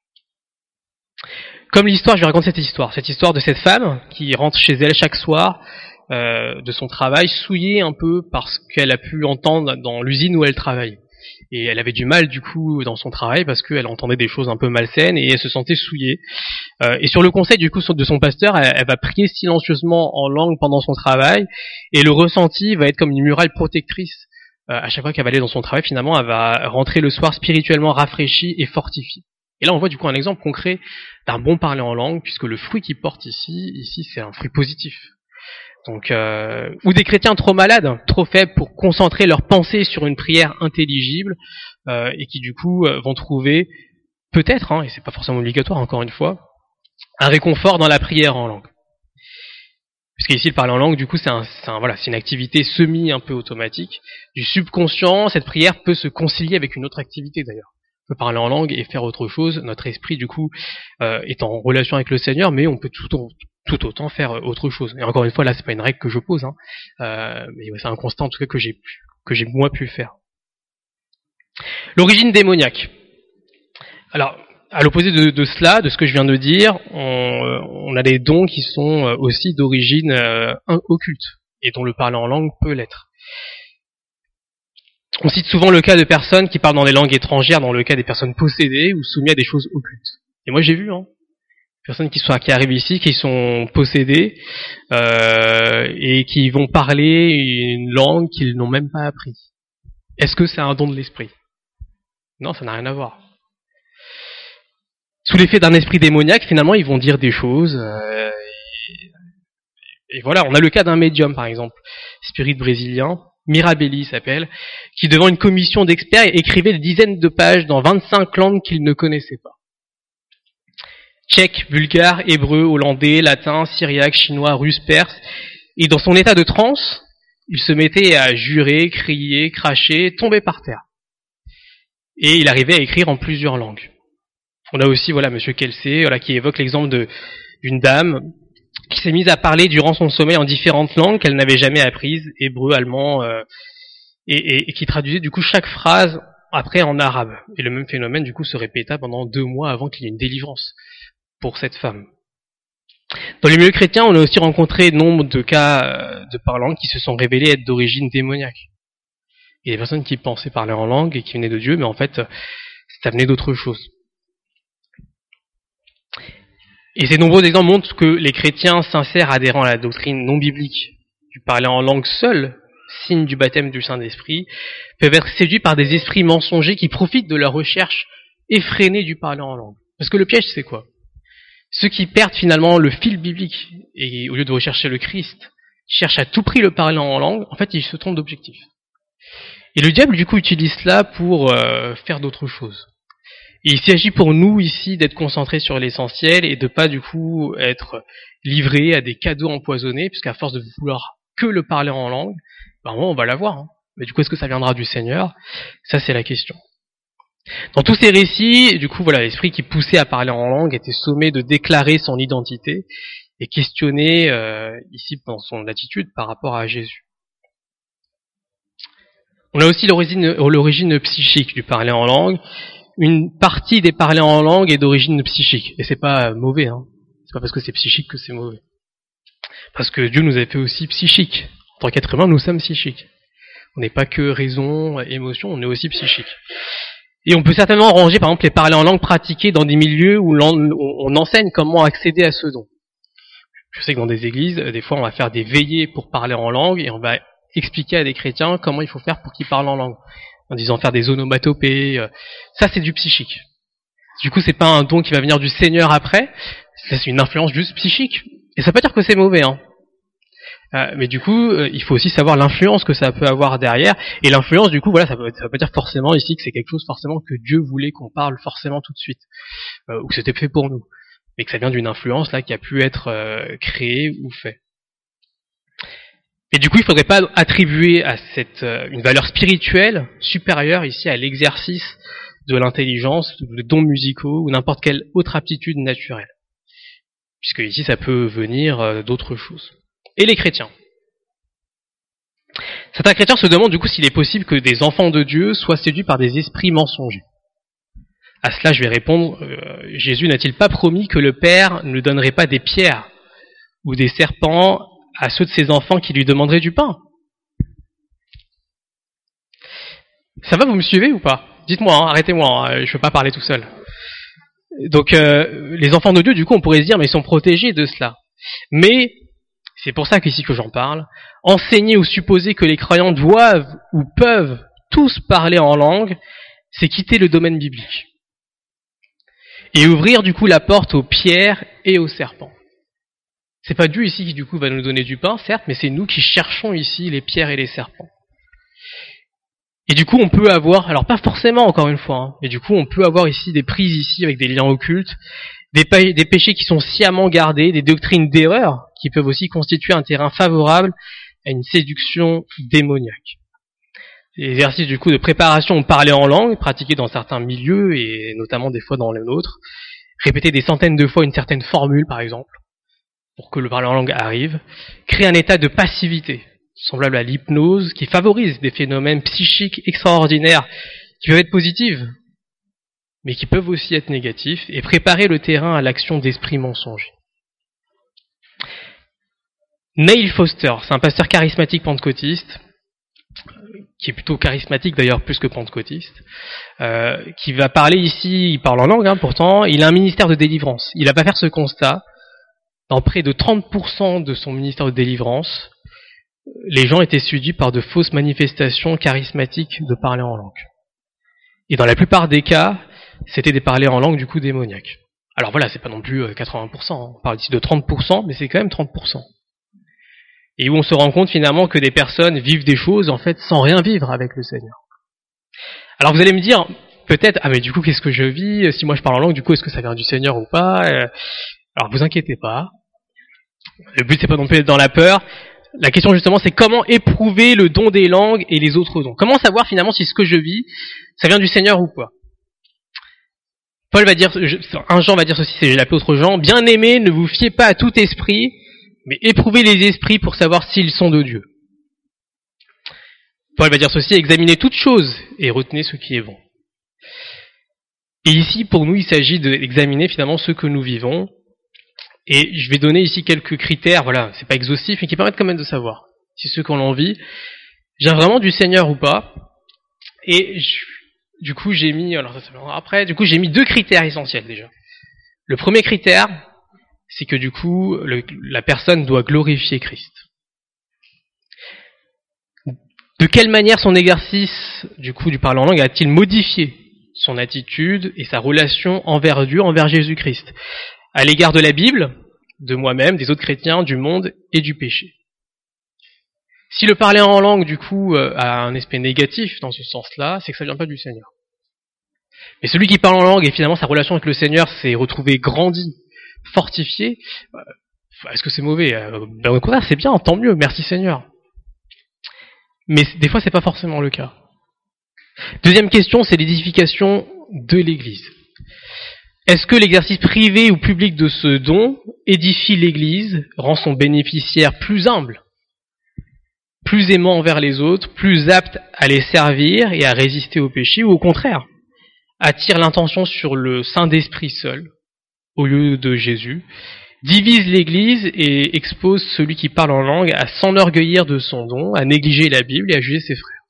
Comme l'histoire, je vais raconter cette histoire. Cette histoire de cette femme qui rentre chez elle chaque soir euh, de son travail, souillée un peu par ce qu'elle a pu entendre dans l'usine où elle travaille. Et elle avait du mal du coup dans son travail parce qu'elle entendait des choses un peu malsaines et elle se sentait souillée. Euh, et sur le conseil du coup de son pasteur, elle, elle va prier silencieusement en langue pendant son travail et le ressenti va être comme une muraille protectrice. Euh, à chaque fois qu'elle va aller dans son travail, finalement, elle va rentrer le soir spirituellement rafraîchie et fortifiée. Et là, on voit du coup un exemple concret d'un bon parler en langue, puisque le fruit qu'il porte ici, ici, c'est un fruit positif. Donc, euh, ou des chrétiens trop malades, trop faibles pour concentrer leurs pensées sur une prière intelligible, euh, et qui du coup euh, vont trouver, peut-être, hein, et c'est pas forcément obligatoire encore une fois, un réconfort dans la prière en langue. Puisqu'ici, le parler en langue, du coup, c'est, un, c'est, un, voilà, c'est une activité semi un peu automatique. Du subconscient, cette prière peut se concilier avec une autre activité d'ailleurs. On peut parler en langue et faire autre chose. Notre esprit, du coup, euh, est en relation avec le Seigneur, mais on peut tout, tout autant faire autre chose. Et encore une fois, là, c'est pas une règle que je pose, hein, euh, mais c'est un constat en tout cas que j'ai, que j'ai moi pu faire. L'origine démoniaque. Alors, à l'opposé de, de cela, de ce que je viens de dire, on, on a des dons qui sont aussi d'origine euh, occulte, et dont le parler en langue peut l'être. On cite souvent le cas de personnes qui parlent dans des langues étrangères, dans le cas des personnes possédées ou soumises à des choses occultes. Et moi j'ai vu, hein, des personnes qui, sont, qui arrivent ici, qui sont possédées, euh, et qui vont parler une langue qu'ils n'ont même pas appris. Est-ce que c'est un don de l'esprit ? Non, ça n'a rien à voir. Sous l'effet d'un esprit démoniaque, finalement, ils vont dire des choses. Euh, et, et voilà, on a le cas d'un médium, par exemple, spirit brésilien, Mirabelli s'appelle, qui devant une commission d'experts écrivait des dizaines de pages dans vingt-cinq langues qu'il ne connaissait pas. Tchèque, bulgare, hébreu, hollandais, latin, syriaque, chinois, russe, perse. Et dans son état de transe, il se mettait à jurer, crier, cracher, tomber par terre. Et il arrivait à écrire en plusieurs langues. On a aussi, voilà, Monsieur Kelsey, voilà, qui évoque l'exemple de, d'une dame qui s'est mise à parler durant son sommeil en différentes langues qu'elle n'avait jamais apprises, hébreu, allemand, euh, et, et, et qui traduisait du coup chaque phrase après en arabe. Et le même phénomène du coup se répéta pendant deux mois avant qu'il y ait une délivrance pour cette femme. Dans les milieux chrétiens, on a aussi rencontré nombre de cas de parlants qui se sont révélés être d'origine démoniaque. Il y a des personnes qui pensaient parler en langue et qui venaient de Dieu, mais en fait, ça venait d'autre chose. Et ces nombreux exemples montrent que les chrétiens sincères adhérant à la doctrine non biblique du parler en langue seul, signe du baptême du Saint-Esprit, peuvent être séduits par des esprits mensongers qui profitent de leur recherche effrénée du parler en langue. Parce que le piège, c'est quoi ? Ceux qui perdent finalement le fil biblique, et au lieu de rechercher le Christ, cherchent à tout prix le parler en langue, en fait, ils se trompent d'objectif. Et le diable, du coup, utilise cela pour euh, faire d'autres choses. Et il s'agit pour nous ici d'être concentrés sur l'essentiel et de pas du coup être livrés à des cadeaux empoisonnés, puisqu'à force de vouloir que le parler en langue, ben on va l'avoir. Hein. Mais du coup, est-ce que ça viendra du Seigneur ? Ça, c'est la question. Dans tous ces récits, du coup, voilà, l'esprit qui poussait à parler en langue était sommé de déclarer son identité et questionner euh, ici dans son attitude par rapport à Jésus. On a aussi l'origine, l'origine psychique du parler en langue, une partie des parlers en langue est d'origine psychique. Et c'est pas mauvais, hein. C'est pas parce que c'est psychique que c'est mauvais. Parce que Dieu nous a fait aussi psychiques. En tant qu'être humain, nous sommes psychiques. On n'est pas que raison, émotion, on est aussi psychique. Et on peut certainement ranger, par exemple, les parlers en langue pratiqués dans des milieux où on enseigne comment accéder à ce don. Je sais que dans des églises, des fois, on va faire des veillées pour parler en langue et on va expliquer à des chrétiens comment il faut faire pour qu'ils parlent en langue. En disant faire des onomatopées. Ça, c'est du psychique. Du coup, c'est pas un don qui va venir du Seigneur après. C'est une influence juste psychique. Et ça veut pas dire que c'est mauvais, hein. Euh, mais du coup, euh, il faut aussi savoir l'influence que ça peut avoir derrière. Et l'influence, du coup, voilà, ça veut, ça veut pas dire forcément ici que c'est quelque chose forcément que Dieu voulait qu'on parle forcément tout de suite, euh, ou que c'était fait pour nous, mais que ça vient d'une influence là qui a pu être euh, créée ou fait. Et du coup, il faudrait pas attribuer à cette euh, une valeur spirituelle supérieure ici à l'exercice de l'intelligence, de dons musicaux ou n'importe quelle autre aptitude naturelle, puisque ici ça peut venir euh, d'autres choses. Et les chrétiens. Certains chrétiens se demandent du coup s'il est possible que des enfants de Dieu soient séduits par des esprits mensongers. À cela, je vais répondre, euh, Jésus n'a-t-il pas promis que le Père ne donnerait pas des pierres ou des serpents à ceux de ses enfants qui lui demanderaient du pain? Ça va, vous me suivez ou pas? Dites-moi, hein, arrêtez-moi, hein, je ne veux pas parler tout seul. Donc, euh, les enfants de Dieu, du coup, on pourrait se dire, mais ils sont protégés de cela. Mais c'est pour ça qu'ici que j'en parle. Enseigner ou supposer que les croyants doivent ou peuvent tous parler en langue, c'est quitter le domaine biblique. Et ouvrir du coup la porte aux pierres et aux serpents. C'est pas Dieu ici qui du coup va nous donner du pain, certes, mais c'est nous qui cherchons ici les pierres et les serpents. Et du coup on peut avoir, alors pas forcément encore une fois, hein, mais du coup on peut avoir ici des prises ici avec des liens occultes, Des, pa- des péchés qui sont sciemment gardés, des doctrines d'erreur qui peuvent aussi constituer un terrain favorable à une séduction démoniaque. Les exercices du coup de préparation au parler en langue, pratiqués dans certains milieux et notamment des fois dans les nôtres, répéter des centaines de fois une certaine formule par exemple, pour que le parler en langue arrive, créer un état de passivité, semblable à l'hypnose, qui favorise des phénomènes psychiques extraordinaires qui peuvent être positifs, mais qui peuvent aussi être négatifs, et préparer le terrain à l'action d'esprits mensongers. Neil Foster, c'est un pasteur charismatique pentecôtiste, qui est plutôt charismatique d'ailleurs plus que pentecôtiste, euh, qui va parler ici, il parle en langue hein, pourtant, il a un ministère de délivrance. Il va faire ce constat, dans près de trente pour cent de son ministère de délivrance, les gens étaient séduits par de fausses manifestations charismatiques de parler en langue. Et dans la plupart des cas, c'était des parlers en langue du coup démoniaques. Alors voilà, c'est pas non plus quatre-vingts pour cent, hein. On parle ici de trente pour cent, mais c'est quand même trente pour cent. Et où on se rend compte finalement que des personnes vivent des choses en fait sans rien vivre avec le Seigneur. Alors vous allez me dire, peut-être, ah mais du coup qu'est-ce que je vis? Si moi je parle en langue, du coup est-ce que ça vient du Seigneur ou pas? Alors vous inquiétez pas, le but c'est pas non plus d'être dans la peur. La question justement c'est comment éprouver le don des langues et les autres dons. Comment savoir finalement si ce que je vis, ça vient du Seigneur ou pas? Paul va dire, un Jean va dire ceci, c'est l'apôtre Jean, bien aimés, ne vous fiez pas à tout esprit, mais éprouvez les esprits pour savoir s'ils sont de Dieu. Paul va dire ceci, examinez toutes choses et retenez ce qui est bon. Et ici, pour nous, il s'agit d'examiner finalement ce que nous vivons. Et je vais donner ici quelques critères, voilà, c'est pas exhaustif, mais qui permettent quand même de savoir si ce qu'on en vit vient vraiment du Seigneur ou pas. Et je, du coup, j'ai mis, alors ça, ça viendra après, du coup, j'ai mis deux critères essentiels déjà. Le premier critère, c'est que du coup, le, la personne doit glorifier Christ. De quelle manière son exercice, du coup, du parler en langue a-t-il modifié son attitude et sa relation envers Dieu, envers Jésus-Christ, à l'égard de la Bible, de moi-même, des autres chrétiens, du monde et du péché. Si le parler en langue, du coup, a un aspect négatif dans ce sens-là, c'est que ça vient pas du Seigneur. Mais celui qui parle en langue et finalement sa relation avec le Seigneur s'est retrouvé grandi, fortifié, est-ce que c'est mauvais? Ben, au contraire, c'est bien, tant mieux, merci Seigneur. Mais des fois, c'est pas forcément le cas. Deuxième question, c'est l'édification de l'Église. Est-ce que l'exercice privé ou public de ce don édifie l'Église, rend son bénéficiaire plus humble, plus aimant envers les autres, plus apte à les servir et à résister au péché, ou au contraire, attire l'intention sur le Saint-Esprit seul, au lieu de Jésus, divise l'Église et expose celui qui parle en langue à s'enorgueillir de son don, à négliger la Bible et à juger ses frères.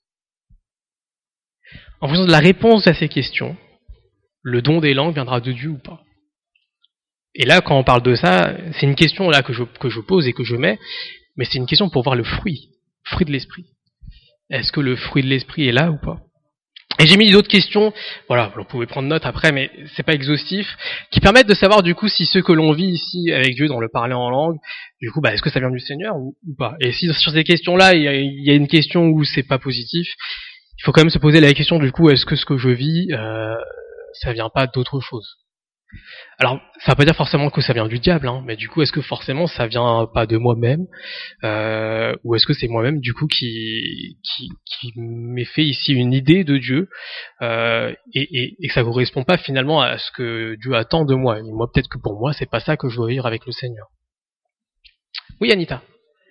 En fonction de la réponse à ces questions, le don des langues viendra de Dieu ou pas. Et là, quand on parle de ça, c'est une question là que je, que je pose et que je mets, mais c'est une question pour voir le fruit, le fruit de l'esprit. Est-ce que le fruit de l'esprit est là ou pas? Et j'ai mis d'autres questions, voilà, vous pouvez prendre note après, mais c'est pas exhaustif, qui permettent de savoir du coup si ce que l'on vit ici avec Dieu dans le parler en langue, du coup, bah, est-ce que ça vient du Seigneur ou, ou pas? Et si sur ces questions-là, il y, a, il y a une question où c'est pas positif, il faut quand même se poser la question du coup, est-ce que ce que je vis, euh, ça vient pas d'autre chose? Alors, ça veut pas dire forcément que ça vient du diable, hein, mais du coup, est-ce que forcément ça vient pas de moi-même, euh, ou est-ce que c'est moi-même du coup qui qui, qui m'ait fait ici une idée de Dieu, euh, et, et, et que ça correspond pas finalement à ce que Dieu attend de moi. Et moi, peut-être que pour moi, c'est pas ça que je dois vivre avec le Seigneur. Oui, Anita.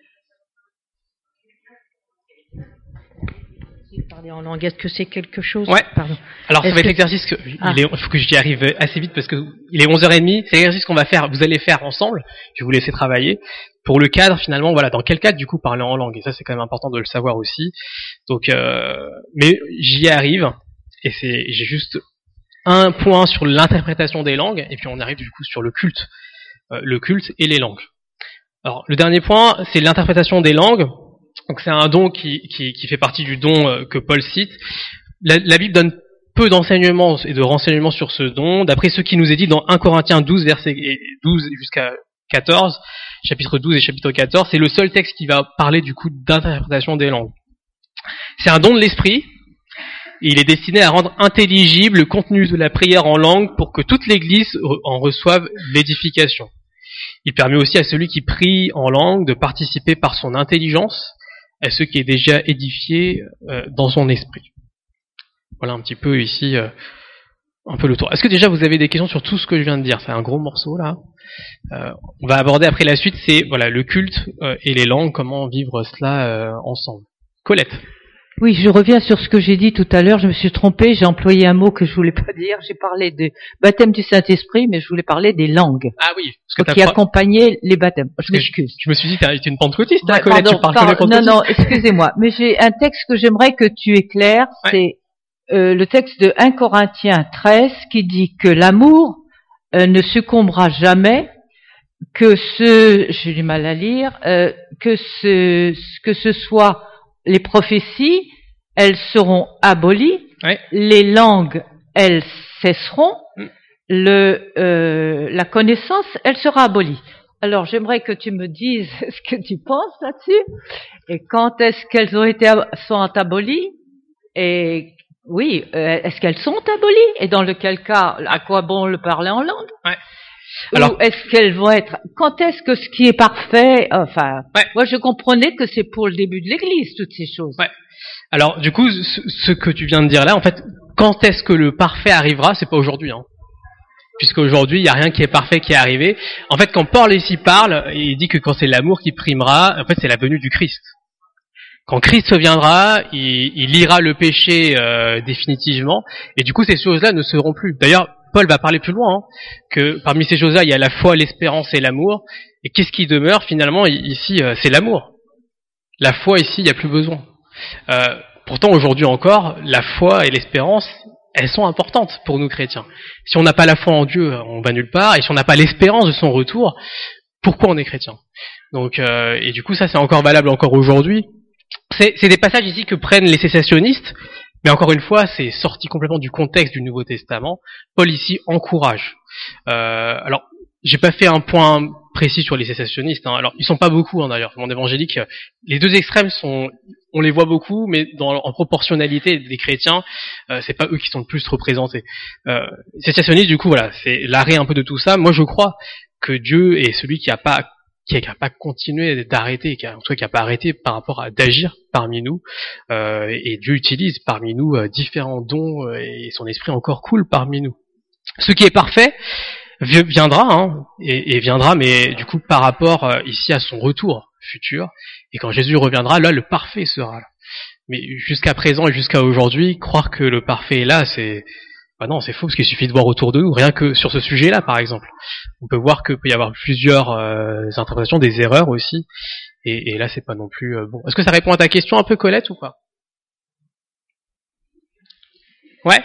Parler en langue, est-ce que c'est quelque chose? Ouais. Pardon. Alors ça Est-ce va être que... l'exercice que Ah. il est, faut que j'y arrive assez vite parce que il est onze heures trente, c'est l'exercice qu'on va faire, vous allez faire ensemble, je vais vous laisser travailler. Pour le cadre finalement, voilà, dans quel cadre du coup parler en langue, et ça c'est quand même important de le savoir aussi. Donc euh, mais j'y arrive et c'est j'ai juste un point sur l'interprétation des langues et puis on arrive du coup sur le culte. Euh, le culte et les langues. Alors le dernier point, c'est l'interprétation des langues. Donc c'est un don qui, qui, qui fait partie du don que Paul cite. La, la Bible donne peu d'enseignements et de renseignements sur ce don. D'après ce qui nous est dit dans un Corinthiens douze, verset douze jusqu'à quatorze, chapitre douze et chapitre quatorze, c'est le seul texte qui va parler du coup d'interprétation des langues. C'est un don de l'esprit. Et il est destiné à rendre intelligible le contenu de la prière en langue pour que toute l'Église en reçoive l'édification. Il permet aussi à celui qui prie en langue de participer par son intelligence à ce qui est déjà édifié euh, dans son esprit. Voilà un petit peu ici, euh, un peu le tour. Est-ce que déjà vous avez des questions sur tout ce que je viens de dire? C'est un gros morceau là. Euh, on va aborder après la suite, c'est voilà le culte euh, et les langues, comment vivre cela euh, ensemble. Colette. Oui, je reviens sur ce que j'ai dit tout à l'heure. Je me suis trompée, j'ai employé un mot que je voulais pas dire. J'ai parlé de baptême du Saint-Esprit, mais je voulais parler des langues. Ah oui, parce que qui accompagnaient les baptêmes. Je m'excuse. Je me suis dit, t'es une pentecôtiste, hein, ouais, Colette, pardon, tu parles pardon, que les non, non, excusez-moi. Mais j'ai un texte que j'aimerais que tu éclaires. Ouais. C'est euh, le texte de un Corinthiens treize qui dit que l'amour euh, ne succombera jamais, que ce, j'ai du mal à lire, euh, que ce, que ce soit les prophéties, elles seront abolies, ouais. Les langues, elles cesseront, mm. le, euh, la connaissance, elle sera abolie. Alors, j'aimerais que tu me dises ce que tu penses là-dessus, et quand est-ce qu'elles ont été sont abolies, et oui, euh, est-ce qu'elles sont abolies, et dans lequel cas, à quoi bon le parler en langue? Ouais. Alors, ou est-ce qu'elles vont être... Quand est-ce que ce qui est parfait... Enfin, ouais. Moi, je comprenais que c'est pour le début de l'Église, toutes ces choses. Ouais. Alors, du coup, ce, ce que tu viens de dire là, en fait, quand est-ce que le parfait arrivera? C'est pas aujourd'hui, hein. Puisqu'aujourd'hui, il n'y a rien qui est parfait qui est arrivé. En fait, quand Paul ici parle, il dit que quand c'est l'amour qui primera, en fait, c'est la venue du Christ. Quand Christ reviendra, il, il lira le péché euh, définitivement, et du coup, ces choses-là ne seront plus. D'ailleurs, Paul va parler plus loin, hein, que parmi ces choses-là, il y a la foi, l'espérance et l'amour. Et qu'est-ce qui demeure finalement ici? C'est l'amour. La foi ici, il n'y a plus besoin. Euh, pourtant, aujourd'hui encore, la foi et l'espérance, elles sont importantes pour nous chrétiens. Si on n'a pas la foi en Dieu, on va nulle part. Et si on n'a pas l'espérance de son retour, pourquoi on est chrétien? Donc, euh, et du coup, ça c'est encore valable encore aujourd'hui. C'est, c'est des passages ici que prennent les sécessionnistes. Mais encore une fois, c'est sorti complètement du contexte du Nouveau Testament. Paul ici encourage. Euh, alors, j'ai pas fait un point précis sur les sécessionnistes. Hein. Alors, ils sont pas beaucoup hein, d'ailleurs. Dans le monde évangélique, les deux extrêmes sont, on les voit beaucoup, mais dans, en proportionnalité des chrétiens, euh, c'est pas eux qui sont le plus représentés. Euh, sécessionnistes, du coup, voilà, c'est l'arrêt un peu de tout ça. Moi, je crois que Dieu est celui qui a pas qui n'a pas continué d'arrêter, qui a, en tout cas qui n'a pas arrêté par rapport à d'agir parmi nous, euh, et Dieu utilise parmi nous euh, différents dons euh, et son esprit encore coule parmi nous. Ce qui est parfait viendra, hein, et, et viendra, mais du coup par rapport euh, ici à son retour futur, et quand Jésus reviendra, là le parfait sera là. Mais jusqu'à présent et jusqu'à aujourd'hui, croire que le parfait est là, c'est Bah non, c'est faux, parce qu'il suffit de voir autour de nous, rien que sur ce sujet-là, par exemple. On peut voir qu'il peut y avoir plusieurs euh, interprétations, des erreurs aussi, et, et là, c'est pas non plus euh, bon. Est-ce que ça répond à ta question un peu, Colette, ou pas? Ouais.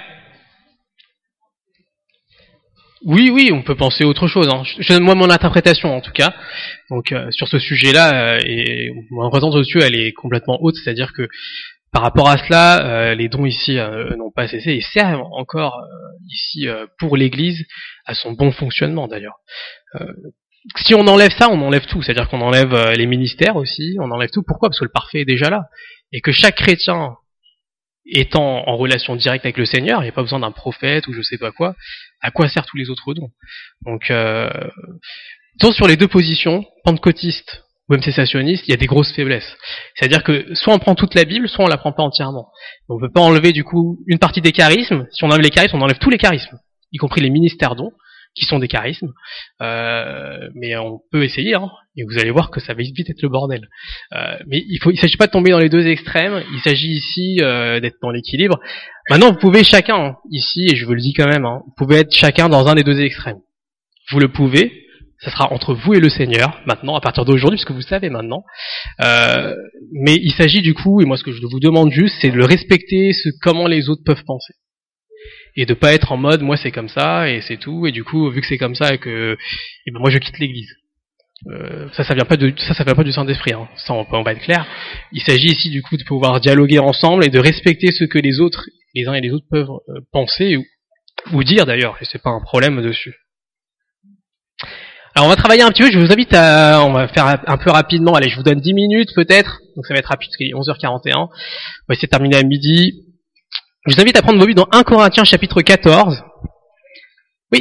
Oui, oui, on peut penser autre chose. Hein. Je, je donne moi mon interprétation, en tout cas. Donc, euh, sur ce sujet-là, euh, et mon représentation dessus, elle est complètement haute, c'est-à-dire que par rapport à cela, euh, les dons ici euh, n'ont pas cessé et servent encore euh, ici euh, pour l'Église à son bon fonctionnement d'ailleurs. Euh, si on enlève ça, on enlève tout, c'est-à-dire qu'on enlève euh, les ministères aussi, on enlève tout. Pourquoi? Parce que le parfait est déjà là et que chaque chrétien étant en relation directe avec le Seigneur, il n'y a pas besoin d'un prophète ou je sais pas quoi. À quoi servent tous les autres dons? Donc, euh, tant sur les deux positions, pentecôtiste ou même cessationniste, il y a des grosses faiblesses. C'est-à-dire que soit on prend toute la Bible, soit on la prend pas entièrement. On peut pas enlever du coup une partie des charismes. Si on enlève les charismes, on enlève tous les charismes, y compris les ministères dons, qui sont des charismes. Euh, mais on peut essayer, hein, et vous allez voir que ça va vite être le bordel. Euh, mais il faut, il s'agit pas de tomber dans les deux extrêmes. Il s'agit ici euh, d'être dans l'équilibre. Maintenant, vous pouvez chacun hein, ici, et je vous le dis quand même, hein, vous pouvez être chacun dans un des deux extrêmes. Vous le pouvez. Ça sera entre vous et le Seigneur, maintenant, à partir d'aujourd'hui, puisque vous savez maintenant. Euh, mais il s'agit du coup, et moi ce que je vous demande juste, c'est de le respecter, ce, comment les autres peuvent penser. Et de pas être en mode, moi c'est comme ça, et c'est tout, et du coup, vu que c'est comme ça, et que et ben moi je quitte l'église. Euh, ça, ça vient pas de, ça, ça vient pas du Saint-Esprit, hein. Ça on, on va être clair. Il s'agit ici du coup de pouvoir dialoguer ensemble et de respecter ce que les autres, les uns et les autres peuvent euh, penser, ou, ou dire d'ailleurs, et c'est pas un problème dessus. Alors on va travailler un petit peu, je vous invite à, on va faire un peu rapidement, allez je vous donne dix minutes peut-être, donc ça va être rapide parce qu'il est onze heures quarante et un, on va essayer de terminer à midi. Je vous invite à prendre vos Bibles dans un Corinthiens chapitre quatorze. Oui.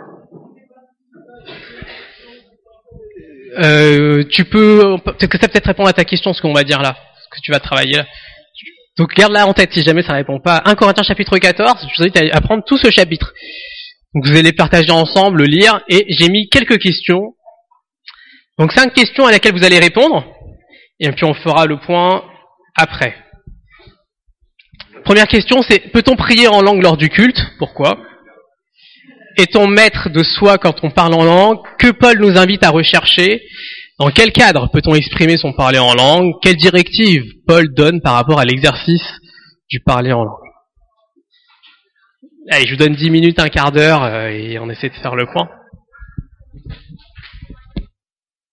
Euh, tu peux, peut-être que ça peut-être répondre à ta question, ce qu'on va dire là, ce que tu vas travailler là. Donc garde-la en tête si jamais ça répond pas. un Corinthiens chapitre quatorze, je vous invite à prendre tout ce chapitre. Donc vous allez les partager ensemble, le lire, et j'ai mis quelques questions. Donc cinq questions à laquelle vous allez répondre, et puis on fera le point après. Première question, c'est peut-on prier en langue lors du culte? Pourquoi? Est-on maître de soi quand on parle en langue? Que Paul nous invite à rechercher? Dans quel cadre peut-on exprimer son parler en langue? Quelle directive Paul donne par rapport à l'exercice du parler en langue? Allez, je vous donne dix minutes, un quart d'heure, euh, et on essaie de faire le point.